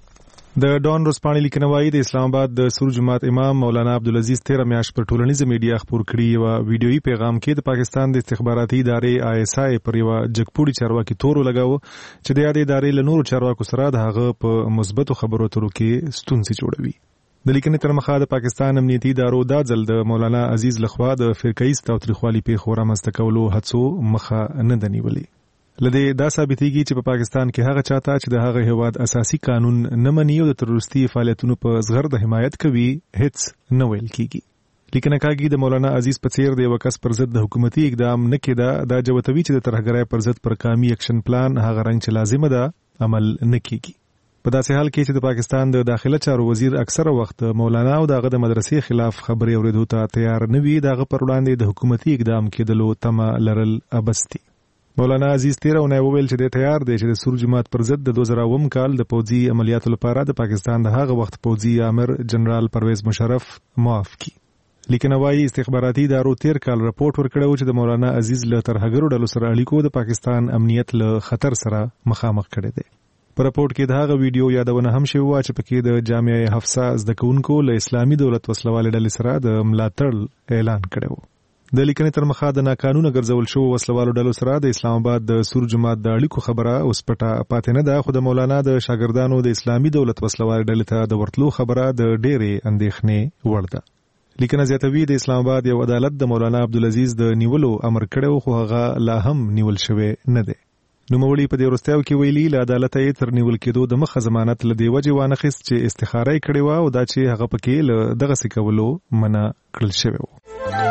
د ډان ورځپاڼې لیکنه وایي د اسلام آباد د سور جماعت امام مولانا عبدالعزیز تیره میاشت پر ټولنیزه میډیا خپور کړي یوه ویډیویي پیغام کې د پاکستان د استخباراتي ادارې آی اس آی پر یوه جګپوړي چارواکي تور ولګاوه چې د یادې ادارې له نورو چارواکو سره د هغه په مثبتو خبرو اترو کې ستونزې جوړوي. د لیکنې تر مخه د پاکستان امنیتي ادارو دا ځل د مولانا عزیز لخوا د فرقه‌ایست او تریخوالي پیښو رامنځته کولو هڅو مخه نه ده نیولې. لدې دا ثابتېږي چې په پاکستان کې هغه چاته چې د هغه هیواد اساسي قانون نه مني او د تروریستي فعالیتونو په زغر د حمایت کوي هیڅ نه ویل کیږي. لیکنه کاږي د مولانا عزیز په څیر د یو کس پر ضد د حکومتي اقدام نه کېده دا جوتوي چې د ترهګرۍ پر ضد پر قومي اکشن پلان هغه رنګ چې لازمه ده عمل نه کیږي. په داسې حال کې چې د پاکستان د داخله چارو وزیر اکثره وخت مولانا او دغه د مدرسې خلاف خبرې اورېدو ته تیار نه وي، دغه پر وړاندې د حکومتي اقدام کېدلو تمه لرل ابسطي. مولانا عزیز تیره اونۍ وویل چې د تیار دی چې د سور جماعت پر ضد د دوه زره اووم کال د پوځي عملیاتو لپاره د پاکستان د هغه وخت پوځي امر جنرال پرویز مشرف معاف کړي. لیکنه وایي استخباراتي ادارو تیر کال راپورټ ورکړی و چې د مولانا عزیز له ترهګرو ډلو سره اړیکو د پاکستان امنیت له خطر سره مخامخ کړی دی. په راپورټ کې د هغه ویډیو یادونه هم شوې وه چې پکې د جامعه حفصه زده کوونکو له اسلامي دولت وسلوالې ډلې سره د ملاتړ اعلان کړی و. د لیکنې تر مخه د ناقانونه ګرځول شوو وسلوالو ډلو سره د اسلام آباد د سور جماعت د اړیکو خبره اوس پټه پاتې نه ده، خو د مولانا د شاګردانو د اسلامي دولت وسلوالې ډلې ته د ورتلو خبره د ډېرې اندېښنې وړ ده. لیکنه زیاتوي د اسلام آباد یو عدالت د مولانا عبدالعزیز د نیولو امر کړی و، خو هغه لا هم نیول شوی نه دی. نوموړي په دې وروستیو کې ویلي له عدالته یې تر نیول کېدو د مخه ضمانت له دې وجې وانخیست چې استخاره یې کړې وه او دا چې هغه پکې له دغسې کولو منع کړل شوی و.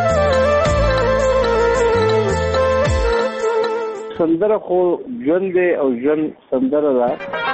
سندره خو ژوند دی او ژوند سندره ده،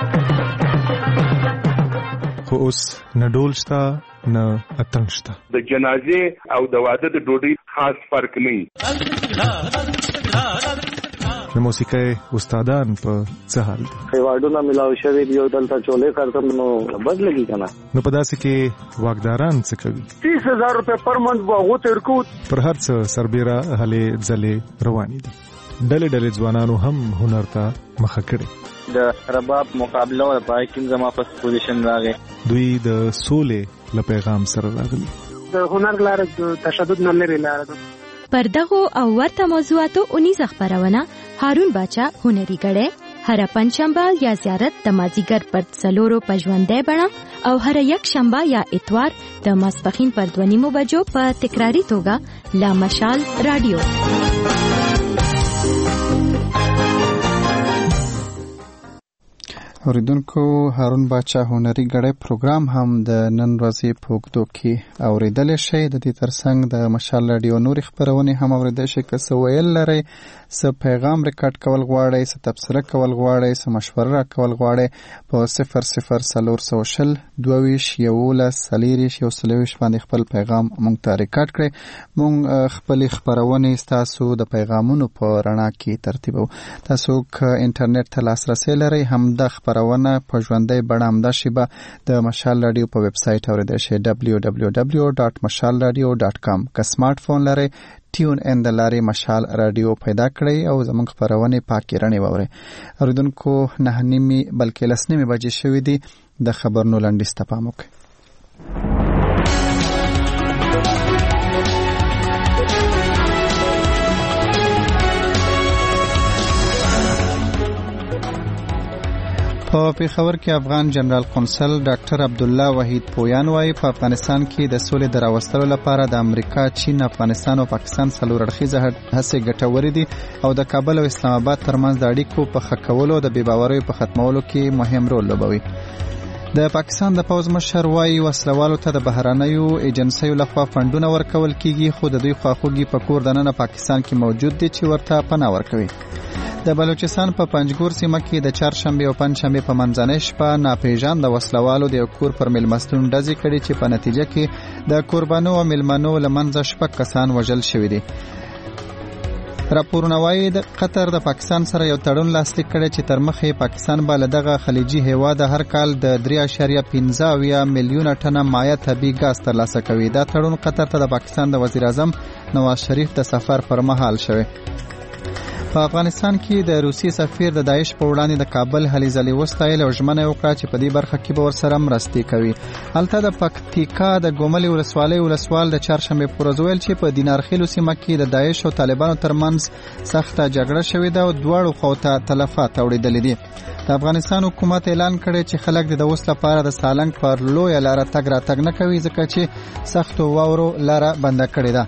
خو اوس نه ډول شته نه اتڼ شته. د جنازې او د واده د ډوډۍ خاص فرق نه. د موسیقۍ استادان په څه حال دي؟ ایوارډونه ملاو شوي دي او دلته چولې کارتم نو بد لګي که نه. نو په داسې کې واکداران څه کوي؟ تیس هزار روپۍ پر منت به هغو ته ورکوو. پر هر څه سربیره هلې ځلې روانې دي. ډلې ډلې ځوانانو هم هنر ته مخه کړې. د رباب مقابله او پای کې زما په پوزیشن راغی. دوی د سولې له پیغام سره راغلي. د هنر لاره د تشدد نه لرې لاره ده. پر دغو او ورته موضوعاتو اونیزه خپرونه هارون باچا هنري غړی هر پنځشنبه یا زیارت د مازیګر پر څلورو په ژوندۍ بڼه او هر یک شنبه یا اتوار د ماسپښین پر دوه نیمو بجو په تکراري توګه لا مشال رادیو. اوریدونکو هارون باچا هنري غړې پروګرام هم د نن ورځې په وګدو کې اوریدل شي. د دې ترڅنګ د مشال رادیو نور خبرونه هم اوریدل شي. که څه ویل لري، څه پیغام ریکارډ کول غواړئ، څه تبصره کول غواړئ، څه مشوره کول غواړئ، په صفر صفر څلور سوه شل دوه یولس څلېرویشت یو څلېرویشت باندې خپل پیغام مونږ ته ریکارډ کړئ. مونږ خپل خبرونه ستاسو د پیغامونو په رڼا کې ترتیبو. تاسو که انټرنیټ ته لاسرسي لرئ، هم د خبرونه په ژوندۍ بڼه همدا شیبه د مشال رادیو په ویب سایټ اوریدل شي دبلیو دبلیو دبلیو ډاټ مشال رادیو ډاټ کام. که سمارټ فون لرئ، ټیون ان د لارې مشال رادیو پیدا کړئ او زموږ خبرونه پاکې رڼې واورئ. اوریدونکو نه نیمې بلکې لس نیمې بجې شوې دي. د خبرونو لنډیز ته پام وکړئ. په پیښور کې افغان جنرال قونسل ډاکټر عبدالله وحید پویان وايي په افغانستان کې د سولې د راوستلو لپاره د امریکا، چین، افغانستان او پاکستان څلور اړخیزه هڅې ګټورې دي او د کابل او اسلام آباد ترمنځ د اړیکو په ښه کولو او د بې باوریو په ختمولو کې مهم رول لوبوي. د پاکستان د پوځ مشر وايي وسلوالو ته د بهرنیو ایجنسیو لخوا فنډونه ورکول کیږي، خو د دوی خواخوږي په کور دننه پاکستان کې موجود دي چې ورته پناه ورکوي. د بلوچستان په پنجګور سیمه کې د چهارشنبه او پنځشنبه په منځنۍ شپه ناپېژاند وسلوالو د یو کور پر میلمستون ډزې کړې چې په نتیجه کې د قربانو او میلمنو له منځه شپږ کسان وژل شوي دي. راپورونه وايي د قطر د پاکستان سره یو تړون لاسلیک کړی چې تر مخه پاکستان به له دغه خلیجي هیواد هر کال د درې اعشاریه پنځه اویا میلیونه ټنه مایع طبیعي ګاز ترلاسه کوي. دا تړون قطر ته د پاکستان د وزیر اعظم نواز شریف د سفر پر مهال شوی. په افغانستان کې د روسي سفیر د داعش په وړاندې د کابل هلي ځلې وستایل او ژمنه وکړه چې په دې برخه کې به ورسره مرستې کوي. هلته د پکتیکا د ګوملې ولسوالۍ ولسوال د چهارشنبه په ورځ ویل چې په دینارخیلو سیمه کې د داعش او طالبانو ترمنځ سخته جګړه شوې ده او دواړو خواو ته تلفات اوریدلې دي. د افغانستان حکومت اعلان کړی چې خلک د اوس لپاره د سالنګ پر لویه لاره تګ راتګ نه کوي ځکه چې سختو واورو لاره بنده کړې ده.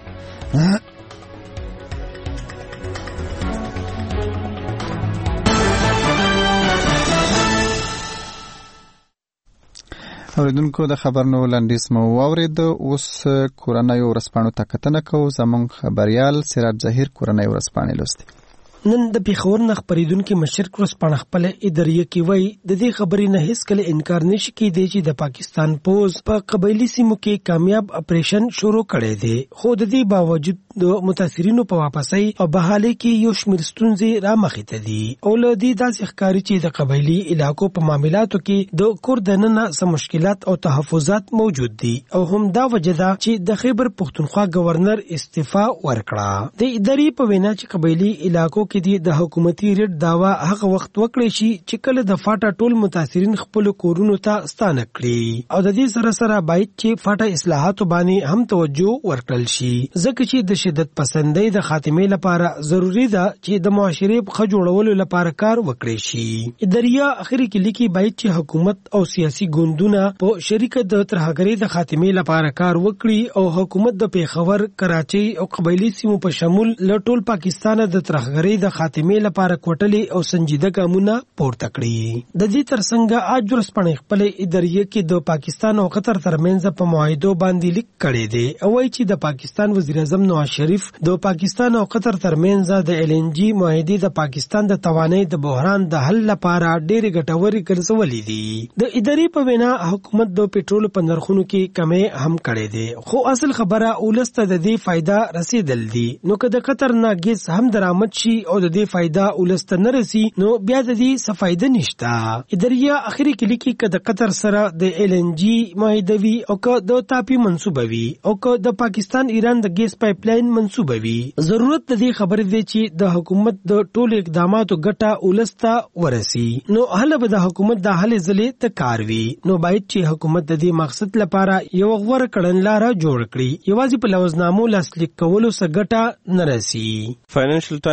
اوریدونکو د خبرونو لنډیز مو واورید. اوس کورنۍ ورځپاڼو ته کتنه کوو. زموږ خبريال سراج ظهیر کورنۍ ورځپاڼې لوستي. نن د پیښور نه خبرېدونکو مشرک ورځپاڼه خپل اداریه کې وایي د دې خبرې نه هیڅ کله انکار نشي کېدی چې د پاکستان پوز په قبایلی سیمو کې کامیاب اپریشن شروع کړی دی، خو د دې باوجود د متاثرینو په واپسۍ او بحالي کې یو شمېر ستونزې رامخې ته دي او له دې داسې ښکاري چې د قبایلی علاقو په معاملاتو کې د کور دننه څه مشکلات او تحفظات موجود دي او هم دا وجه ده چې د خیبر پښتونخوا گورنر استعفا ورکړه. د ادارې په وینا چې قبایلی علاقو کې د حکومتي ریټ داوا هغه وخت وکړي شي چې کله د فاټا ټول متاثرین خپل کورونو ته ستانه کړي او د دې سره سره باید چې فاټا اصلاحاتو باندې هم توجه ورکړل شي ځکه چې د شدت پسندۍ د خاتمې لپاره ضروری ده چې د معاشرې په جوړولو لپاره کار وکړي شي. اداریه اخري کې لیکي باید چې حکومت او سیاسي ګوندونه په شریکت د ترهګرۍ د خاتمې لپاره کار وکړي او حکومت د پیښور، کراچۍ او قبایلی سیمو په شمول له ټول پاکستان د ترهګرۍ د خاتمې لپاره کوټلې او سنجیده ګامونه پورته کړي. د دې ترڅنګ اج ورځپاڼه خپل اداریه کې د پاکستان او قطر ترمنځ په معاهدو باندې لیک کړی دی او وايي چې د پاکستان وزیر اعظم نواز شریف د پاکستان او قطر ترمنځ د ایل ان جی معاهدې د پاکستان د توانایي د بحران د حل لپاره ډېرې ګټورې ګرځولې دي. د ادارې په وینا حکومت د پېټرول په نرخونو کې کمی هم کړی دی، خو اصل خبره ولسته د دې فائدہ رسیدل دي. نو که د قطر نه ګیس هم درآمد شي او د دې فائدہ ولسته نه رسی نو بیا د دې څه فائدہ نشته. اداریه اخري کې لیکي چې د قطر سره د ایل ان جی معاهده وي او که د تاپی منصوبه وي او که د پاکستان ایران د ګیس پایپ لاین منصوبه وي، ضرورت د دې خبرې دی چې د حکومت د ټولو اقداماتو ګټه ولسته ورسی. نو هله به د حکومت د حل ځلې ته کار وي. نو باید چې حکومت د دې مقصد لپاره یو غوړ کړنلاره جوړ کړي، یوازې په لوزنامو لاسلیک کولو څخه ګټه نه رسی. فاینانشل ټایمز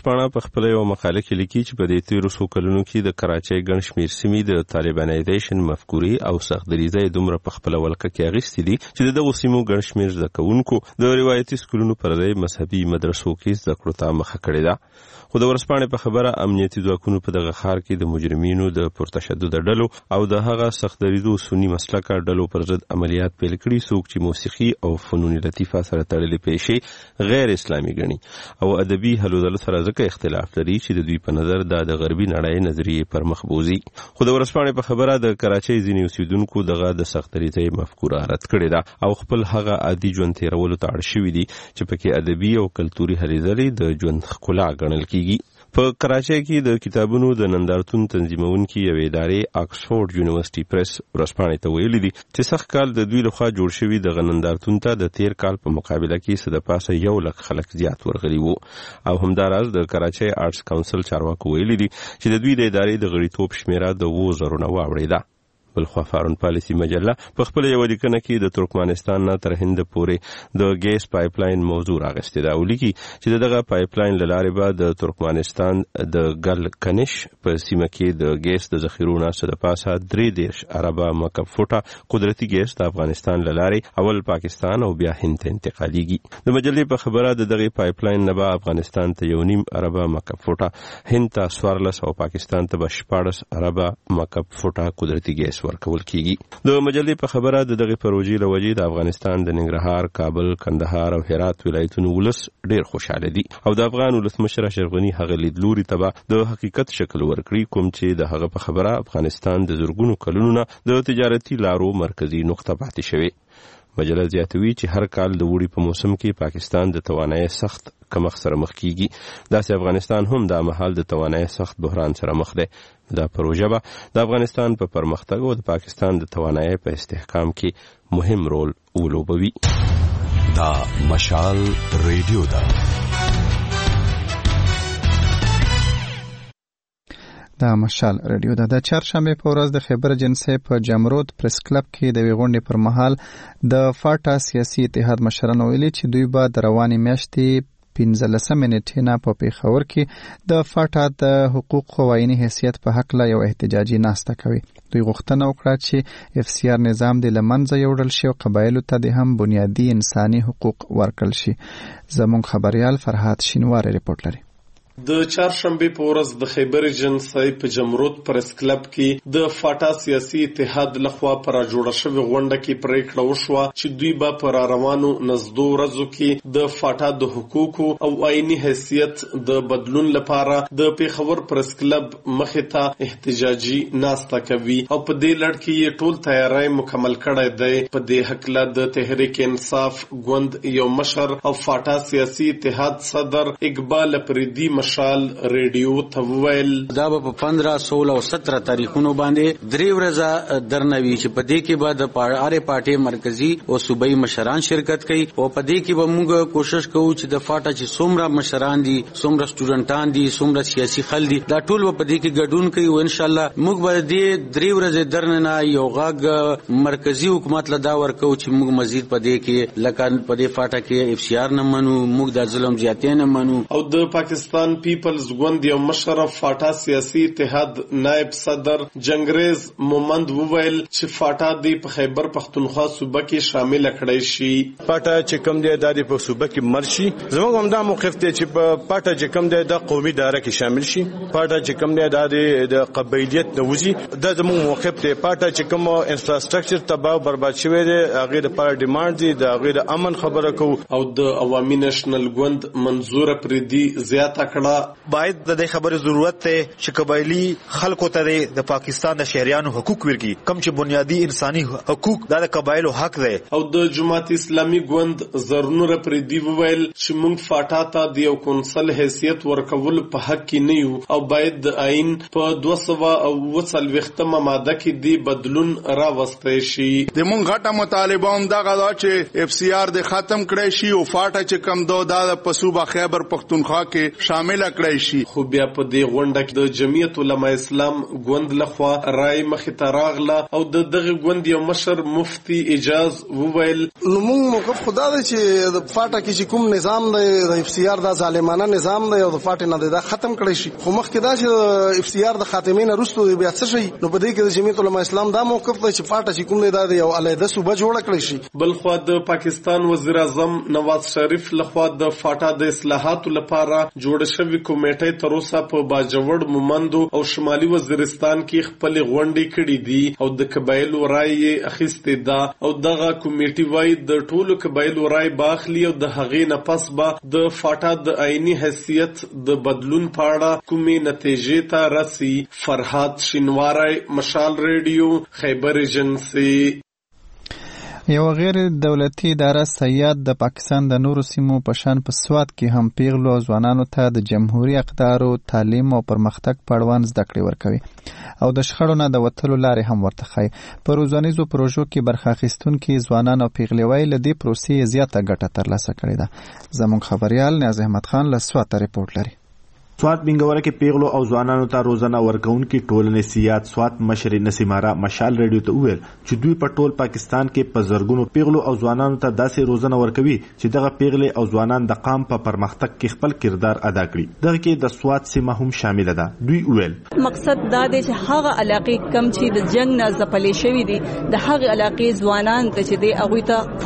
ورځپاڼه په خپل یو مقاله کې لیکي چې په دې تیرو څو کلونو کې د کراچۍ ګڼ شمېر سیمې د طالبانایزیشن مفکورې او سختدریزۍ دومره په خپله ولکه کې اخیستې دي چې د دغو سیمو ګڼ شمېر زده کوونکو د روایتي سکولونو پر ځای مذهبي مدرسو کې زده کړو ته مخه کړې ده. خو د ورځپاڼې په خبره امنیتي ځواکونو په دغه ښار کې د مجرمینو د پرتشدده ډلو او د هغه سختدریزو سني مسلکه ډلو پر ضد عملیات پیل کړي، څوک چې موسیقي او فنون لطیفه سره تړلې پیښې غیر اسلامي ګڼي او ادبي هلو ځلو سره ځکه اختلاف لري چې د دوی په نظر دا د غربي نړۍ نظریې پر مخ بوځي. خو د ورځپاڼې په خبره د کراچۍ ځینې اوسیدونکو دغه د سختدریزۍ مفکوره رد کړې ده او خپل هغه عادي ژوند تېرولو ته اړ شوي دي چې پکې ادبي او کلتوري هلې ځلې د ژوند ښکلا ګڼل کیږي. په کراچۍ کې د کتابونو د نندارتون تنظیمونکي یوې ادارې آکسفورډ یونیورسيټي پریس ورځپاڼې ته ویلي دي چې سږ کال د دوی لخوا جوړ شوي دغه نندارتون ته د تیر کال په مقابله کې څه د پاسه یو لک خلک زیات ورغلي وو او همداراز د کراچۍ آرټس کونسل چارواکو ویلي دي چې د دوی د ادارې د غړیتوب شمیره د اووه زرو نه واوړېده. بلخوا فارن پالیسی مجله په خپل یو لیکنه کې د ترکمنستان نه تر هند پورې د ګیس پایپلاین موضوع راغستې ده او لیکي چې دغه پایپلاین له لارې به د ترکمنستان د ګل کنش په سیمه کې د ګیس د ذخیرو نه څه د پاسه درې دېرش اربه مکعب فوټه قدرتي ګیس د افغانستان له لارې اول پاکستان او بیا هند ته انتقالیږي. د مجلې په خبره د دغه پایپلاین نه به افغانستان ته یو نیم اربه مکعب فوټه، هند ته څوارلس او پاکستان ته به شپاړس اربه مکعب فوټه قدرتي ګیس ورکول کیږي. د مجلې په خبره د دغه پروژې له وجې د افغانستان د ننګرهار، کابل، کندهار او هرات ولایتونو ولس ډیر خوشاله دي او د افغان ولسمشر اشرف غني هغه لیدلوري ته د حقیقت شکل ورکړي کوم چې د هغه په خبره افغانستان د زرګونو کلونو نه د تجارتي لارو مرکزی نقطه پاتې شوی. مجله زیاتوي چې هر کال د وړي په موسم کې پاکستان د توانایي سخت کمښت سره مخ کیږي، داسې افغانستان هم د مهال د توانایي سخت بحران سره مخ دی. دا پروژه به د افغانستان په پرمختګ او د پاکستان د توانایي په استحکام کې مهم رول ولوبوي. دا مشال ریډیو ده. دا مشال ریډیو ده. د چهارشنبه په ورځ د خیبر جنسي په جمرود پریس کلب کې د غونډې پر مهال د فاټا سیاسي اتحاد مشران ویلي چې دوی به د رواني میاشتې پنځلسمې نیټې نه په پیښور کې د فاټا د حقوق خوایني حیثیت په حق لا یو احتجاجي ناسته کوي. دوی غوښتنه وکړه چې اف سی آر نظام د لمنځه یوړل شي او قبایلو ته د هم بنیادي انساني حقوق ورکړل شي. زموږ خبريال فرحات شینواری ریپورت لري. د چهارشنبه په ورځ د خیبر جنسي په جمرود پریس کلب کې د فاټا سیاسي اتحاد لخوا پر جوړه شوې غونډه کې پریکړه وشوه چې دوی به پر روانو نزدو ورځو کې د فاټا د حقوقو او آئینی حیثیت د بدلون لپاره د پیښور پریس کلب مخې ته احتجاجي ناسته کوي او په دې لړ کې یې ټول تیاری مکمل کړی دی. په دې حق له د تحریک انصاف ګوند یو مشر او فاټا سیاسي اتحاد صدر اقبال پریدي مشال ریډیو ته وویل دا په پندرہ سولہ او سترہ تاریخونو باندې درې ورځې درنوي چې په دې کې به د پاره پارټي مرکزی او صوبایي مشران شرکت کوي او په دې کې به موږ کوشش کوو چې د فاټا چې څومره مشران دي، څومره سټوډنټان دي، څومره سیاسي خل دي، دا ټول په دې کې ګډون کوي او ان شاء الله موږ به دې درې ورځې درننه یو غاګ مرکزی حکومت له دا ورکو چې موږ مزید په دې کې لکه په دې فاټا کې اف سی آر نه منو، موږ د ظلم زیاتې نه منو. او د پاکستان پیپلز ګوند یو مشر فاټا سیاسي اتحاد نائب صدر جنگریز مومند وویل چې فاټا دی په خیبر پختونخوا صوبه کې شامل کړی شي. فاټا چې کوم دی د په صوبه کې مرشي، زموږ هم دا موقف دی چې په فاټا چې کوم دی د قومي دایره کې شامل شي. فاټا چې کوم دی د قبایلیت د وزي د زموږ موقف دی. فاټا چې کوم انفراستراکچر تباہ برباد شوی دی هغه لپاره ډیماند دی د هغه د امن خبره کو. او د عوامي نېشنل ګوند منظور پریدي زیاته کړه باید د دې خبرې ضرورت ته چې قبایلی خلکو ته د پاکستان د شهریانو حقوق ورکړي، کوم چې بنیادی انساني حقوق د قبایلو حق دی. او د جماعت اسلامي ګوند زرنور پریدي وویل چې موږ فاټا ته د یو کونسل حیثیت ورکول په حق کې نه یو او باید د آئین په دوه سوه او اووه څلوېښتمه ماده کې دی بدلون راوستی شي. د موږ غټه مطالبه هم دغه ده چې اف سی آر د ختم کړی شي او فاټا چې کم دو دا په صوبه خیبر پختونخوا کې شامل شامل کړی شي. خو بیا په دې غونډه کې د جمعیت العلماء اسلام ګوند لخوا رای مخې ته راغله او د دغه ګوند یو مشر مفتي اجاز وویل نو موږ موقف خدا دی چې د فاټا کې چې کوم نظام دی د اف سی آر دا ظالمانه نظام دی او د فاټا نه دا ختم کړی شي. خو مخکې دا چې اف سی آر د خاتمې نه وروسته بیا څه شي نو په دې کې د جمعیت العلماء اسلام دا موقف دی چې فاټا چې کوم دی دا یو علیحده صوبه جوړه کړی شي. بل خو د پاکستان وزیر اعظم نواز شریف لخوا د فاټا د اصلاحاتو لپاره جوړ شوی کمیټه تر اوسه په باجوړ مومندو او شمالي وزیرستان کې خپل غونډې کړې دي او د قبایلو رائے اخیسته ده او دغه کمیټه وای د ټولو قبایلو رائے باخلی او د هغې نه پس به د فاټا د آئینی حیثیت د بدلون په اړه کومې نتیجې ته رسي. فرهاد شینواری، مشال ریډیو، خیبر ایجنسی. یو غیر دولتي اداره سیاد د پاکستان د نورو سیمو په شان په سواد کې هم پیغلو او ځوانانو ته د جمهوریت اقدارو تعلیم او پرمختګ په اړوند زده کړې ورکوي او د شخړو نه د وتلو لارې هم ورته ښیي. په روزنیزو پروژو کې برخه اخیستونکي ځوانان او پیغلوۍ له دې پروسې زیاته ګټه ترلاسه کړې ده. زموږ خبریال نیاز احمد خان له سواته ریپورټ لري. سوات بنګوره کې پیغلو او ځوانانو ته روزنه ورکوونکي ټولنې سیاد سوات مشر نسیماره مشال ریډیو ته وویل چې دوی په ټول پاکستان کې په زرګونو پیغلو او ځوانانو ته داسې روزنه ورکوي چې دغه پیغلې او ځوانان د قام په پرمختګ کې خپل کردار ادا کړي. دغه کې د سوات سیمه هم شامل ده. دوی وویل مقصد دا دی چې هغه علاقې کم چې د جنگ نه ځپلې شوي دي د هغه علاقې ځوانان ته چې دی هغوی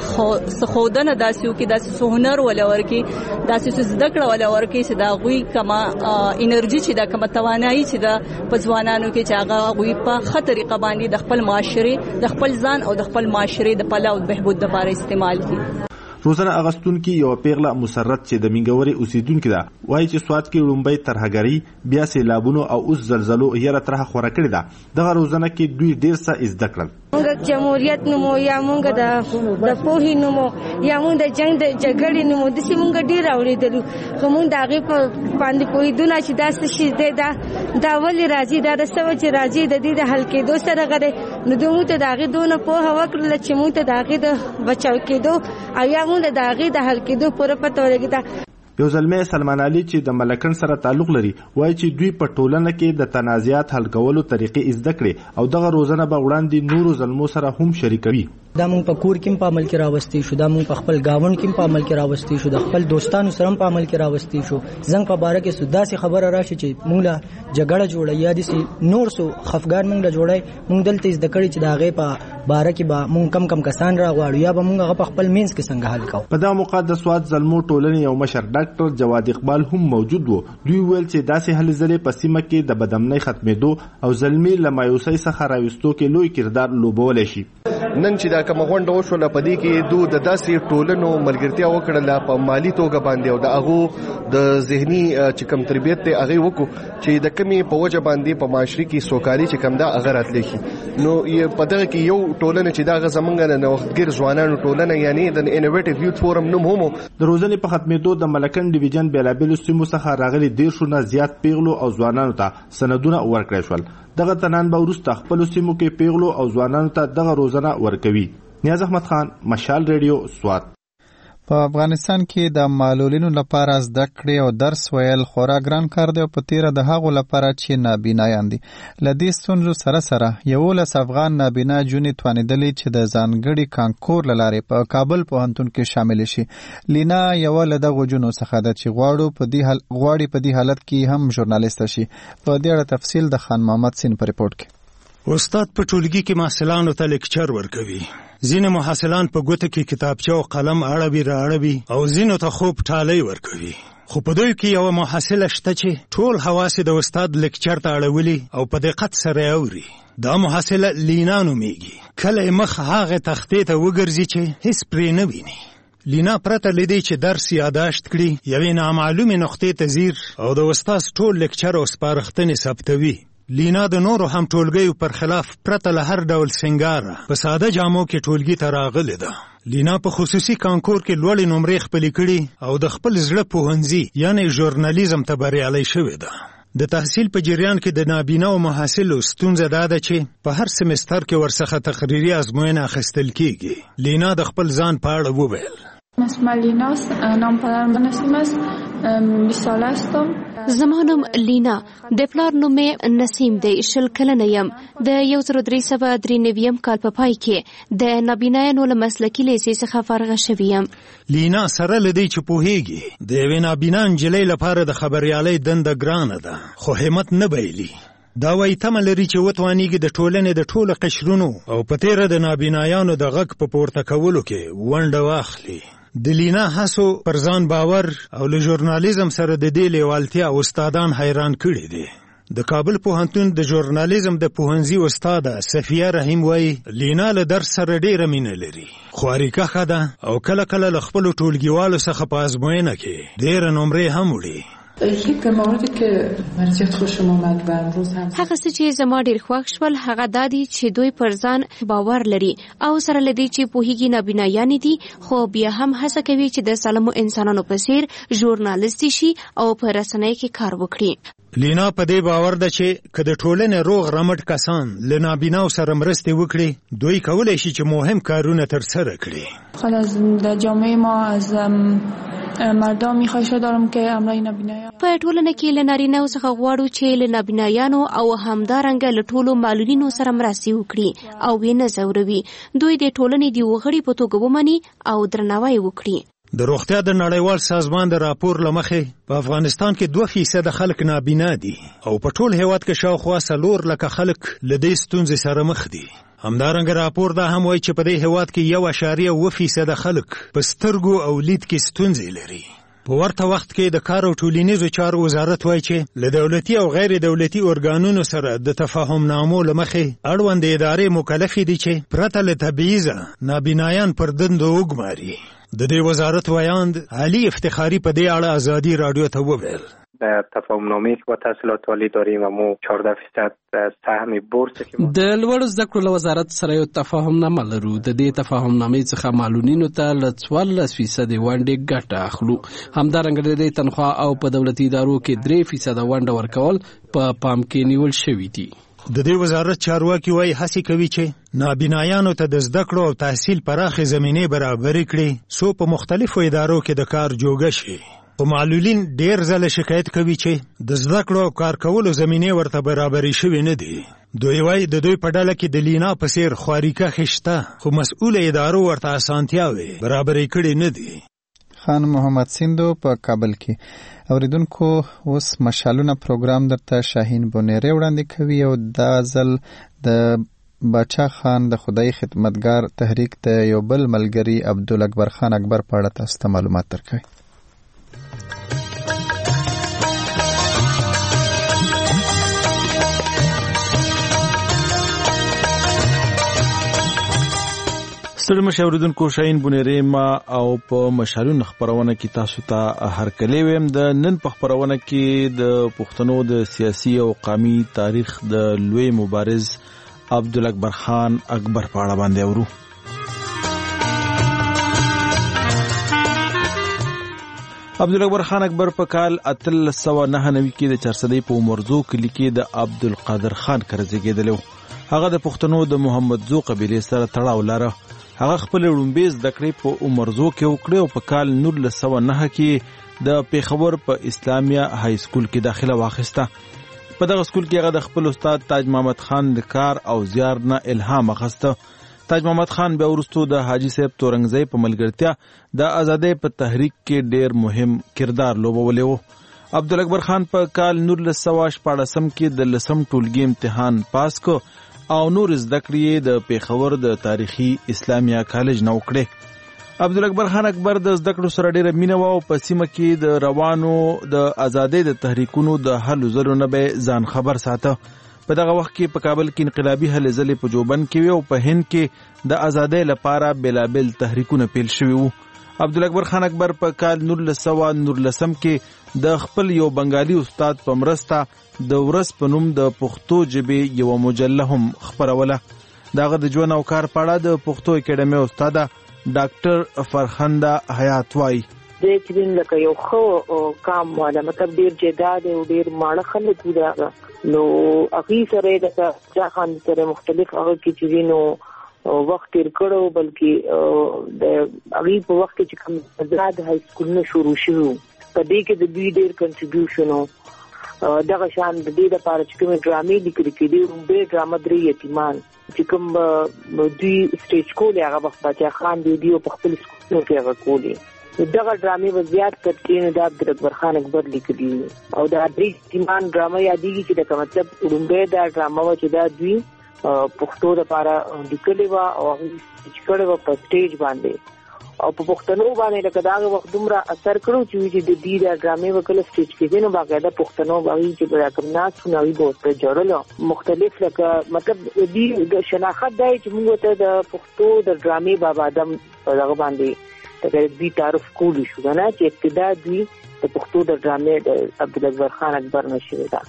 ته څه داسې وکړي، داسې څه هنر ولا ورکړي، داسې څه زده کړه ولا ورکړي چې د هغوی کما انرژي چې دا کومه توانایي چې دا په ځوانانو کې چې هغه غوي په خطرې قباندي د خپل معاشره د خپل ځان او د خپل معاشره د پلا او بهبود لپاره استعمال کړي. روزنه اغستونکي یو پیغله مسرت چې د منګوري اوسیدونکو ده وایي چې سوات کې لومبۍ ترهګری بیا سیلابونو او اوس زلزلو یره ترها خوره کړې ده. دغه روزنه کې دوی ډیر څه زده کړل. مونږ جمهوریت نومو یا مونږ د د پوهې نومو یا مونږ د جنگ د جګړې نومو د سیمه مونږ ډیر اوریدلو خو مونږ د هغې په باندې پوهېدونه چې دا څه شي دی دا دا ولې راځي دا د څه وجې راځي د دې د حل کېدو سره غلی نو دوی مونږ ته د هغې دونه پوهه وکړله چې مونږ ته د هغې د بچاو کېدو او یا مونږ د هغې د حل کېدو پوره پته ولګېده. یو زلمی سلمان علي چې د ملکن سره تعلق لري وایي چې دوی په ټولنه کې د تنازعات حل کولو طریقې زده کړې او دغه روزنه به وړاندې نورو زلمو سره هم شریکوي. دا مونږ په کور کې په عمل کې راوستي شو، دا مونږ په خپل گاون کې په عمل کې راوستي شو، د خپل دوستانو سره په عمل کې راوستي شو. زنګ په باره کې سودا سي خبره راشي چې مونږ لا جګړه جوړه یا دي نور سو خفګان مونږ لا جوړای مونږ دلته زده کړی چې دا غي په باره کې به مونږ کم کم کسان راغواړو یا به مونږ په خپل مینس کې څنګه حل کوو. په دا مقدس سواد زلمو ټولنې یو مشر ډاکټر جواد اقبال هم موجود وو. دوی ویل چې داسې هلې ځلې په سیمه کې د بدامنۍ ختمېدو او زلمی له مایوسۍ څخه راوستو کې لوی کردار لوبولی شي. نن چې دا کوم غونډه وشوله په دې کې دوی د داسې ټولنو ملګرتیا وکړله په مالی توګه باندې او د هغو د ذهني چې کوم تربیت دی هغې وکړو چې د کمې په وجه باندې په معاشري کې سوکالي چې کوم ده هغه راتلی شي. نو په دغه کې یو ټولنه چې دا هغه زموږ د نوښتګر ځوانانو ټولنه یعنې د انوویټیو یوت فورم نوم هم د روزنې په ختمېدو د ملکن ډیویژن بېلابېلو سیمو څخه راغلي دیرشو نه زیات پیغلو او ځوانانو ته سندونه ورکړی شول. دغه تنان به وروسته خپلو سیمو کې پیغلو او ځوانانو ته دغه روزنه ورکوي. نیاز احمد خان، مشال ریډیو، سوات. په افغانستان کې د معلولینو لپاره زده کړې او درس ویل خورا ګران کار دی او په تیره د هغو لپاره چې نابینایان دي. له دې ستونزو سره سره یولس افغان نابینا جونې توانېدلې چې د ځانګړي کانکور له لارې په کابل پوهنتون کې شامل شي. لینا یوه له دغو جونو څخه ده چې غواړو په دې حال غواړي په دې حالت کې هم ژورنالیسته شي. په دې اړه تفصیل د خان محمد سین په ریپورټ کې. استاد په ټولګي کې محصلانو ته لیکچر ورکوي. ځینې محصلان په ګوته کې کتابچه او قلم اړوي را اړوي او ځینو ته خوب ټالۍ ورکوي. خو په دوی کې یوه محصله شته چې ټول حواس د استاد لیکچر ته اړولي او په دقت سره اوري. دا محصله لینا نومیږي. کله یې مخ هغه تختې ته وګرځي چې هیڅ پرې نه ویني. لینا پرته له دې چې درس یاداشت کړي یوې نامعلومې نقطې ته ځیر او د استاد ټول لیکچر او سپارښتنې ثبتوي. لینا د نورو هم ټولګیو پر خلاف پرته له هر ډول سنگاره په ساده جامو کې ټولګي ته راغلې ده. لینا په خصوصي کانکور کې لوړې نمرې خپلې کړي او د خپل زړه پوهنځي یعنی ژورنالیزم ته بریالی شوې ده. د تحصیل په جریان کې د نابینا او محصلو ستونزه دا ده چې په هر سمستر کې ورڅخه تقریري ازموینه اخیستل کیږي. لینا د خپل ځان په اړه وویل. اسم لیناس، نام پدرم نسیم است، بیست ساله هستم. زما نوم لینا، د پلار نوم نسیم دی، شل کلنه یم. د یو زر درې سوه درې نویم کال په پای کې د نابینایانو له مسلکي لیسې څخه فارغه شوې یم. لینا سره له دې چې پوهیږي د یوې نابینا نجلۍ لپاره د خبریالۍ دنده ګرانه ده، خو همت نه بایلي. دا وایي تمه لري چې وتوانیږي د ټولنې د ټولو قشرونو او په تیره د نابینایانو د غږ په پورته کولو کې ونډه واخلي. د لینا هڅو پر ځان باور او له ژورنالیزم سره د دې لیوالتیا استادان حیران کړي دي. د کابل پوهنتون د ژورنالیزم د پوهنځي استاده صفیه رحیم وایي لینا له درس سره ډیره مینه لري، خواريکه ښه ده او کله کله له خپلو ټولګیوالو څخه په ازموینه کې ډیره نمرې هم وړي. یک موردی که مرجعیت خوشم آمد و امروز هم هغه څه چې زما ډیر خوښ شول هغه دا دي چې دوی پر ځان باور لري او سره لدی چې پوهیږي نابینایان دي، خو بیا هم هڅه کوي چې د سالمو انسانانو په څیر ژورنالیست شي او په رسنۍ کې کار وکړي. لینا په دې باور ده چې که د ټولنې روغ رمټ کسان له نابیناو سره مرستې وکړي، دوی کولی شي چې مهم کارونه ترسره کړي. خود از در جامعه ما از مردم خواهش دارم که امرای نابینایان په ټولنه کې له نارینه‌و څخه غواړو چې له نابینایانو او همدارنګه له ټولو معلولینو سره مرستې وکړي او یې نه ځوروي. دوی د ټولنې د وغړي په توګه ومني او درناوی وکړي. د روغتیا د نړیوال سازمان د راپور له مخې په افغانستان کې دوه فیصده خلک نابینا دي او په ټول هیواد کې شاوخوا څلور لکه خلک له دې ستونزې سره مخ دي. همدارنګه راپور دا هم وایي چې په دې هیواد کې یو اعشاریه اوه فیصده خلک په سترګو او لید کې ستونزې لري. په ورته وخت کې د کار او ټولنیزو چارو وزارت وایي چې له دولتي او غیر دولتي ارګانونو سره د تفاهم نامو له مخې اړوند ادارې مکلفې دي چې پرته له تبعیضه نابینایان پر دندو وګماري. د دې وزارت ویاند علي افتخاری په دې اړه ازادي رادیو ته وویل در تفاهم نامه‌ای که با تحصیلات عالی داریم و ما چهارده درصد سهم بورس که د لوړو زده کړو له وزارت سره یو تفاهم نامه لرو. د دې تفاهم نامې څخه معلولینو ته له څوارلس فیصد ونډې ګټه اخلو. همدارنګه د دې تنخوا او په دولتي ادارو کې درې فیصد ونډه ورکول په پام کې نیول شوي دي. د دې وزارت چارواکي وایي هڅې کوي چې نابینایانو ته د زده کړو او تحصیل پراخې زمینې برابرې کړي څو په مختلفو ادارو کې د کار جوګه شي. خو معلولین ډېر ځله شکایت کوي چې د زده کړو او کار کولو زمینې ورته برابرې شوې نه دي. دوی وایي د دوی په ډله کې د لینا په څیر خواريکه خشته خو مسؤله ادارو ورته اسانتیاوې برابرې کړې نه دي. خان محمد سیندو په کابل کې. اوریدونکو اوس مشالونه پروګرام درته شاهین بونیری وړاندې کوي او دا ځل د باچا خان د خدای خدمتګار تحریک د یو بل ملګری عبدالاکبر خان اکبر په اړه تاسو ته معلومات درکوي. ستړي مشاوردونکو شاهین بونیری ما او په مشالون خبرونه کې تاسو ته هرکلی ویم. د نن په خبرونه کې د پښتنو د سیاسي او قومي تاریخ د لوی مبارز عبدالاکبر خان اکبر په اړه باندې اورو. عبدالاکبر خان اکبر په کال اتلس سوه نهه نوي کې د چارسدۍ په عمرزو کلي کې د عبدالقادر خان کره زیږېدلی و. هغه د پښتنو د محمدزو قبیلې سره تړاو لره. هغه خپل لومړۍ زده کړې په عمرزو کې وکړې او په کال نولس سوه نهه کې د پیښور په اسلامیه های سکول کې داخله واخیسته. په دغه سکول کې هغه د خپل استاد تاج محمد خان د کار او زیار نه الهام اخیسته. تاج محمد خان بیا وروسته د حاجي صاحب تورنګزی په ملګرتیا د ازادۍ په تحریک کې ډیر مهم کردار لوبولی و. عبدالاکبر خان په کال نولس سوه شپاړسم کې د لسم ټولګي امتحان پاس کو او نور زده کړې د پیښور د تاریخي اسلامیه کالج نه وکړې. عبدالاکبر خان اکبر د زده کړو سره ډیره مینه وه او په سیمه کې د روانو د ازادۍ د تحریکونو د هلو ځلو نه به ځان خبر ساته. په دغه وخت کې په کابل کې انقلابي هلې ځلې په جوبن کې وي او په هند کې د ازادۍ لپاره بېلابېل تحریکونه پیل شوي وو. عبدالاکبر خان اکبر په کال نولس سوه نولسم کې د خپل یو بنګالي استاد په مرسته د ورځ په نوم د پښتو ژبې یوه مجله هم خپروله. د هغه د ژوند او کار په اړه د پښتو اکیډمۍ استاده ډاکټر فرخنده حیات وایي دې چې لکه یو ښه کام والا مطلب ډېر جداد او ډېر ماړه خلک دي نو هغې سره د شاه خان سره مختلف هغه کې چې نو وخت تیر کړو، بلکې د هغه په وخت کې چې کوم آزاد های سکول نه شروع شو په دې کې د دوی ډېر کنټریبیوشن دغه شان د دې لپاره چې کوم ډرامې لیکل کېدي، به ډرامه درې یتیمان چې کوم دوی سټیج کولې هغه وخت بچا خان دی دی په خپل سکول کې هغه کولې، دغه ډرامې وزيات کړي د عبدالکبر خان اکبر لیکلي او د درې یتیمان ډرامه یادېږي چې د مطلب لومبه دا ډرامه و چې دا دوی پښتو لپاره لیکلې و او چې کړه و په سټیج باندې او په پښتنو باندې لکه دا وخت دومره اثر کړو چې د دې د ډرامې وکړه سټیج کې نو باقاعده پښتنو باندې چې په کوم ناس نوې بوته جوړل مختلف لکه مطلب دې د شناخت دی چې موږ ته د پښتو د ډرامې بابا آدم هغه باندې د دې تعارف کولی شو نه چې ابتدا دوی د پښتو د ډرامې د عبدالکبر خان اکبر نشي دا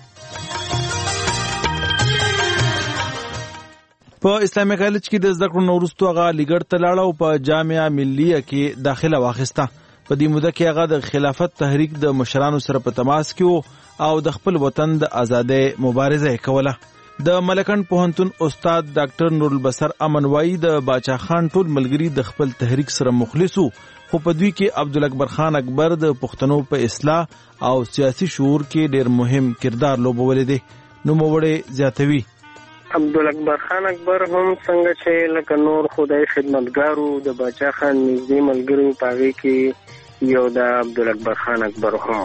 په اسلامي کالج کې د زده کړو نورستو هغه لیګړ ته لاړ او په جامعه ملیه کې داخله واخیسته. په دې موده کې هغه د خلافت تحریک د مشرانو سره په تماس کې او د خپل وطن د ازادۍ مبارزه کوله. د ملکن پوهنتون استاد ډاکټر نور البصر امنوایی د باچا خان ټول ملګری د خپل تحریک سره مخلصو، خو په دوی کې عبدالکبر خان اکبر د پښتنو په اصلاح او سیاسي شعور کې ډېر مهم کردار لوبولی دی. نوموړی زیاتوي عبدالکبر خان اکبر هم څنګه چې لکه نور خدای خدمتګارو د باچا خان نږدې ملګرو په هغې کې یو د عبدالکبر خان اکبر هم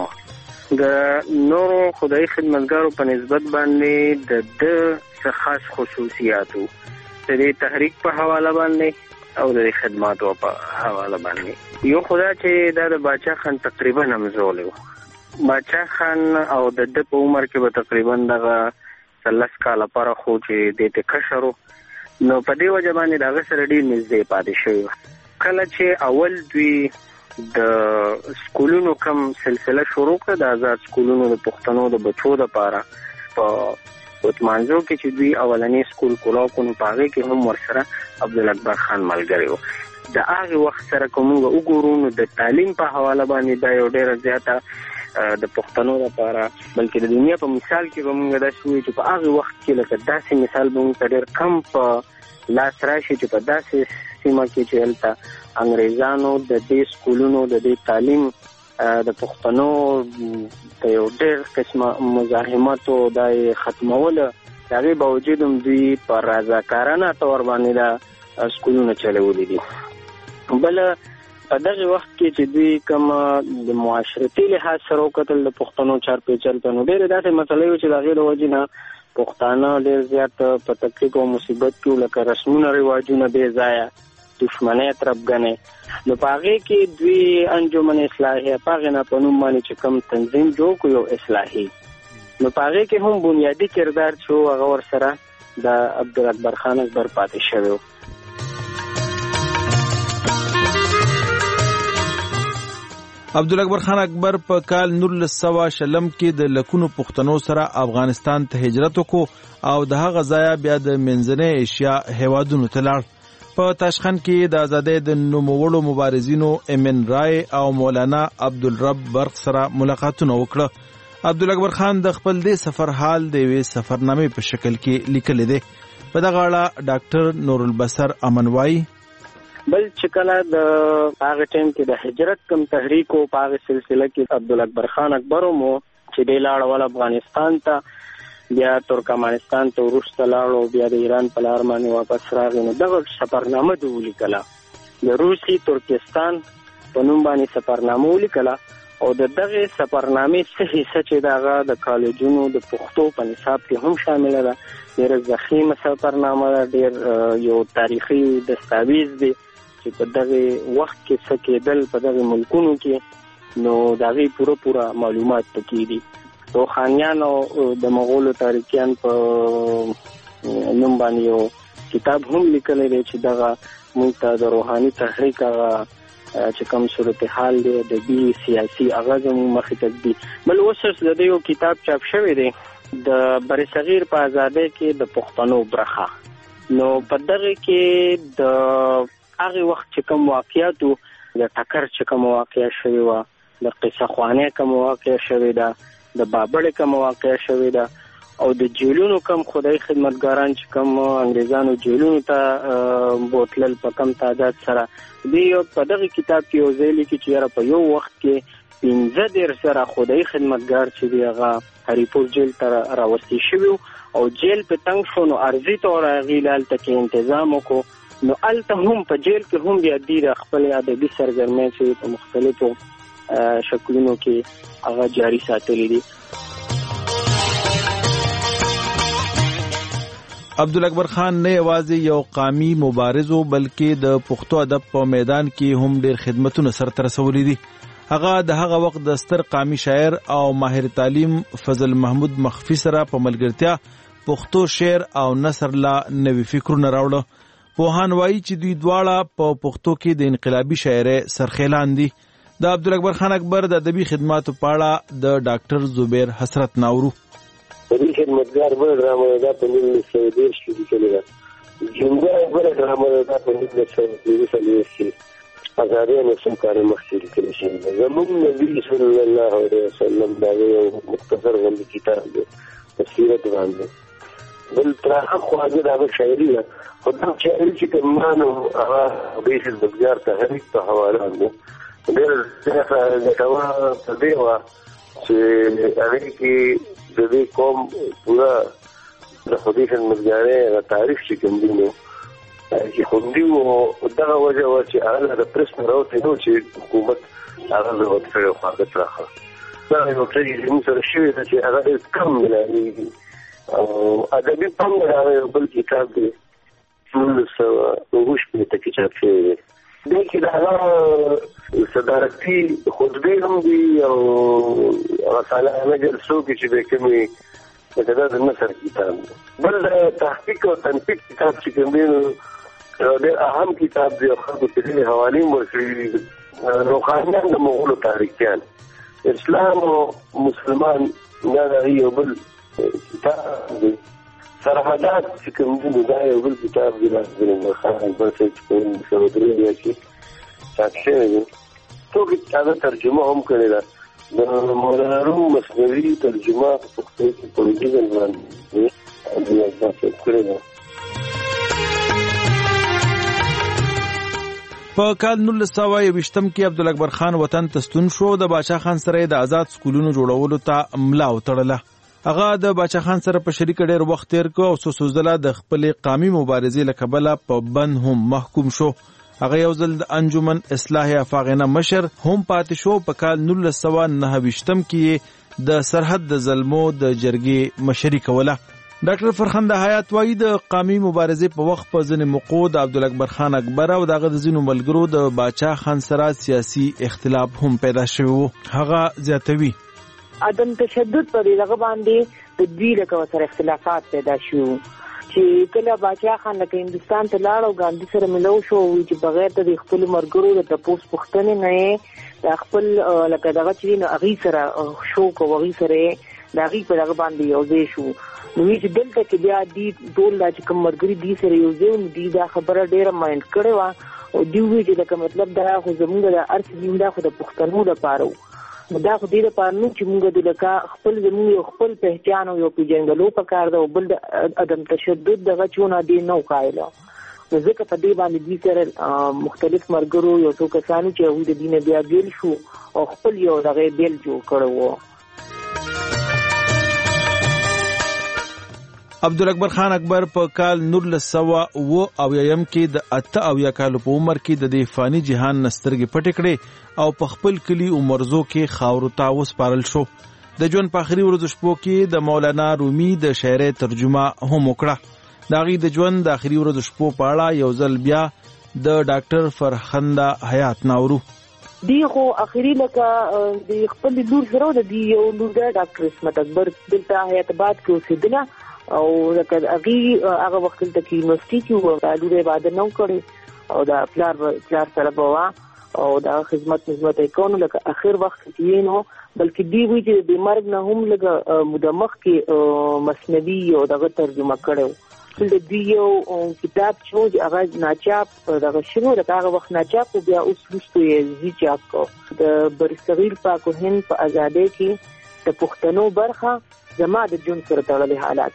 د نورو خدای خدمتګارو په نسبت باندې د ده څه خاص خصوصیاتو د دې تحریک په حواله باندې او د خدماتو په حواله باندې یو خدا چې دا د باچا خان تقریبا همزولی و. باچا خان او د ده په عمر کې به تقریبا دغه لس کاله لپاره خو چې د ته کشرو نو په دې وجه باندې دا غسر ډیر نږدې پاتې شوی. کله چې اول دوی د سکولونو کم سلسله شروع کړه د آزاد سکولونو د پښتنو د بچو لپاره په وتمانځو کې چې دوی اولنی سکول کولاو کو نو پاره کې هم ورسره عبدالکبر خان ملګری و. د هغه وخت سره کومه وګورو نو د تعلیم په حواله باندې دا یو ډیر زیاته د پښتنو لپاره بلکې د دنیا په مثال کې به موږ دا شوی چې په هغه وخت کې لکه داسې مثال به موږ ډېر کم په لاس راشي چې په داسې سیمه کې چې هلته انګریزانو د دې سکولونو د دې تعلیم د پښتنو په یو ډېر قسمه مزاحمتو دا یې ختموله، د هغې باوجود هم دوی په رضاکارانه طور باندې دا سکولونه چلولي دي. بله په دغه وخت کې چې دوی کوم د معاشرتي لحاظ سره وکتل د پښتنو چار پیچل ته نو ډېرې داسې مسلې وې چې د هغې د وجې نه پښتانه ډېر زیات په تکلیف او مصیبت کې لکه رسمونه رواجونه بې ځایه دشمنۍ تربګنې نو په هغې کې دوی انجمن اصلاحیه په هغې نه په نوم باندې چې کوم تنظیم جوړ کړو یو اصلاحي نو په هغې کې هم بنیادي کردار چې و هغه ورسره د عبدالکبر خان اکبر پاتې شوی و. عبدالکبر خان اکبر په کال نولس سوه شلم کې د لکونو پښتنو سره افغانستان ته هجرت وکړو او د هغه ځایه بیا د منځنۍ ایشیا هیوادونو ته لاړ. په تاشقند کې د ازادۍ د نوموړو مبارزینو امین رای او مولانا عبدالرب برق سره ملاقاتونه وکړه. عبدالکبر خان د خپل دې سفر حال د یوې سفرنامې په شکل کې لیکلی دی. په دغه اړه ډاکټر نور البصر امنوایی بل چې کله د هغه ټیم کې د هجرت کم تحریک او په هغه سلسله کې عبدالکبر خان اکبر مو چې دی لاړ ول افغانستان ته بیا ترکمنستان ته وروسته لاړ بیا د ایران په لار باندې واپس راغی نو دغه سفرنامه دی ولیکله د روسي ترکستان په نوم باندې سفرنامه ولیکله او د دغه سفرنامې څه حصہ چې دغه د کالجونو د پښتو په نصاب کې هم شامل ده ډېر ضخیمه سفرنامه ده ډېر یو تاریخي دستاویز دی چې په دغه وخت کې څه کېدل په دغه ملکونو کې نو دغه پوره پوره معلومات پکې دي. روحانیان او د مغولو تاریخیان په نوم باندې یو کتاب هم لیکلی دی چې دغه موږ ته د روحاني تحریک هغه چې کوم صورتحال دی ادبي سیاسي هغه زموږ مخې ته ږدي. بل اوس د دې یو کتاب چاپ شوی دی د برصغیر په ازادۍ کې د پښتنو برخه نو په دغه کې د هغه وخت چې کوم واقعیاتو د ټکر چې کوم واقعیا شوی و د قصه خوانه کوم واقعیا شوی ده د بابړ کوم واقعیا شوی ده او د جیلونو کم خدای خدمتګاران چې کم انګریزانو جیلونو ته بوتلل په کم تعداد سره دی په دغه کتاب کې یو ځای لیکي چې یاره په یو وخت کې پنځه دېرش سره خدای خدمتګار چې دی هغه هریپور جیل ته راوستي شوي او جیل په تنګ شو نو عرضي طور هغې هلته کې انتظام وکړو نو هلته هم په جیل کې هم بیا دوی د خپلې ادبي سرګرمۍ چې په مختلفو شکلونو کې هغه جاري ساتلي دي. عبدالاکبر خان نه یوازې یو قامي مبارز و بلکې د پښتو ادب په میدان کې هم ډېر خدمتونه سرته رسولي دي. هغه د هغه وخت د ستر قامي شاعر او ماهر تعلیم فضل محمود مخفي سره په ملګرتیا پښتو شعر او نثر لا نوي فکرونه راوړل. پوهان وایي چې دوی دواړه په پښتو کې د انقلابي شاعرۍ سرخیلان دي. د عبدالاکبر خان اکبر د ادبي خدماتو په اړه د ډاکټر زبیر حسرت ناورو دې خدمتګار بل ډرامه دا په نولس سوه دېرش کې لیکلې ده. جنګا بل ډرامه دا په نولس سوه دېرش کې ازادي نو څو کال مخکې لیکل شوې ده. زموږ نبی صلی الله علیه وسلم دا یو مختصر غوندې کتاب دی په سیرت باندې. بل تر هغه دا شاعري ده خو دا شاعري چې کمانو هغه دې خدمتګار ته هریک په حواله ده. ډېر څه ګټور په دې وه چې هغې کې د دې قوم پوره د خدای خدمتګارۍ هغه تعریف چې کوم دي نو چې خوندي و دغه وجه وه چې هغه د پرس نه راوتې نو چې حکومت هغه ضبط کړی و خواږه راخه دغه یو څه چې زموږ سره شوې ده چې هغه ډېر کم ملایږي او ادبي پم د هغه یو بل کتاب دی نولس سوه اووه شپېته کې چاپ شوی دی. دې کې د هغه صدارتي خطبې هم دي او هغه سالانه جلسو کې چې د کومې لکه دا د نثر کتاب دی. بل د تحقیق او تنقیق کتاب چې کوم دی نو ډېر اهم کتاب دی او خلکو ته ځینې حوالې هم ورکړي دي. روحانیان د مغولو تاریخیان اسلام او مسلمان دا د هغې یو بل کتاب دی. سرحدات چې کوم دي دا یو بل کتاب دی عبدالاکبر خان اکبر صاحب چې په نولس سوه درې کې چاپ شوی دی. څوک هغه ترجمه هم کړې ده د مولانا روم مصنوي ترجمه په پښتو کې په ډیزل باندې عبدالاکبر صاحب کړې ده. په کال نولس سوه یوویشتم کې عبدالاکبر خان وطن ته ستون شو. د باچا خان سره د آزاد سکولونو جوړولو ته ملا وتړله. هغه د باچا خان سره په شریک ډېر وخت تیر کو او څو څو ځله د خپلې قامي مبارزې له کبله په بند هم محکوم شو. هغه یو ځل د انجمن اصلاح افاغنه مشر هم پاتې شو. په کال نولس سوه نهه ویشتم کې د سرحد د ظلمو د جرګې مشري کوله. ډاکټر فرخنده حیات وایي د قامي مبارزې په وخت په ځینې موقعو د عبدالاکبر خان اکبر او دغه د ځینو ملګرو د باچا خان سره سیاسي اختلاف هم پیدا شوی و. هغه زیاتوي عدم تشدد پر دغه باندې د دوی لکه سره اختلافات پیدا شو چې کله باچا خان لکه هندوستان ته لاړ او ګاندي سره ملو شو چې بغیر د خپل مرګرو د تپوس پښتنې نه د خپل لکه دغه چې نه اغي سره شو کو وغي سره د اغي په دغه باندې یو ځای شو نو چې دلته کې بیا دی ټول د کوم مرګري دي سره یو ځای نو دی دا خبره ډیره مایند کړې و او دی وی چې دا مطلب دا خو زموږ د ارث دی دا خو د پښتنو لپاره دا خو دې لپاره نو چې موږ د لکه خپل زموږ یو خپل پهچان او یو پیژندلو پکار ده او بل د عدم تشدد دغه چونه دی نو قایله نو ځکه په دې باندې دې سره مختلف مرګرو یو څو کسانو چې هغوی د دې نه بیا بیل شو او خپل یو دغه بیل جوړ کړی و. عبدالاکبر خان اکبر په کال نولس سوه اوه اویایم کې د اته اویا کالو په عمر کې د دې فاني جهان نه سترګې پټې کړې او په خپل کلي عمرزو کې خاورو ته وسپارل شو. د ژوند په آخري ورځو شپو کې د مولانا رومي د شاعرۍ ترجمه هم وکړه. د هغې د ژوند د آخري ورځو شپو په اړه یو ځل بیا د ډاکټر فرخنده حیات ناورو دی خو اخري لکه د خپل لور سره د دی یو لور د ډاکټر اسمت اکبر دلته حیات آباد کې اوسېدله او لکه هغې هغه وخت دلته کې یونیورسټي کې وه دا لور یې واده نه و کړی او د پلار پلار سره به وه او د خدمت نظمت یې کوو نو لکه اخر وخت کې یې نو بلکې دی وایي چې د مرګ نه هم لږه موده مخکې مثنوي او دغه ترجمه کړی و د دوی یو کتاب چې و چې هغه ناچاپ دغه شوی و لکه هغه وخت ناچاپ و بیا اوس وروستو یې زی چاپ کو د برصغیر پاک و هند په ازادۍ کې د پښتنو برخه زما د جون سره تړلې حالات.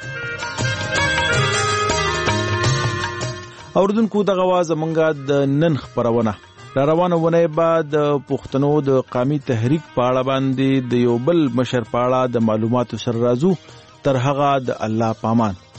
اوردونکو دغه واز مونږه د نن خبرونه را روانه ونه بعد پښتنو د قومي تحریک په اړه باندې د یو بل مشر په اړه د معلوماتو سره راځو. تر هغه د الله پامان.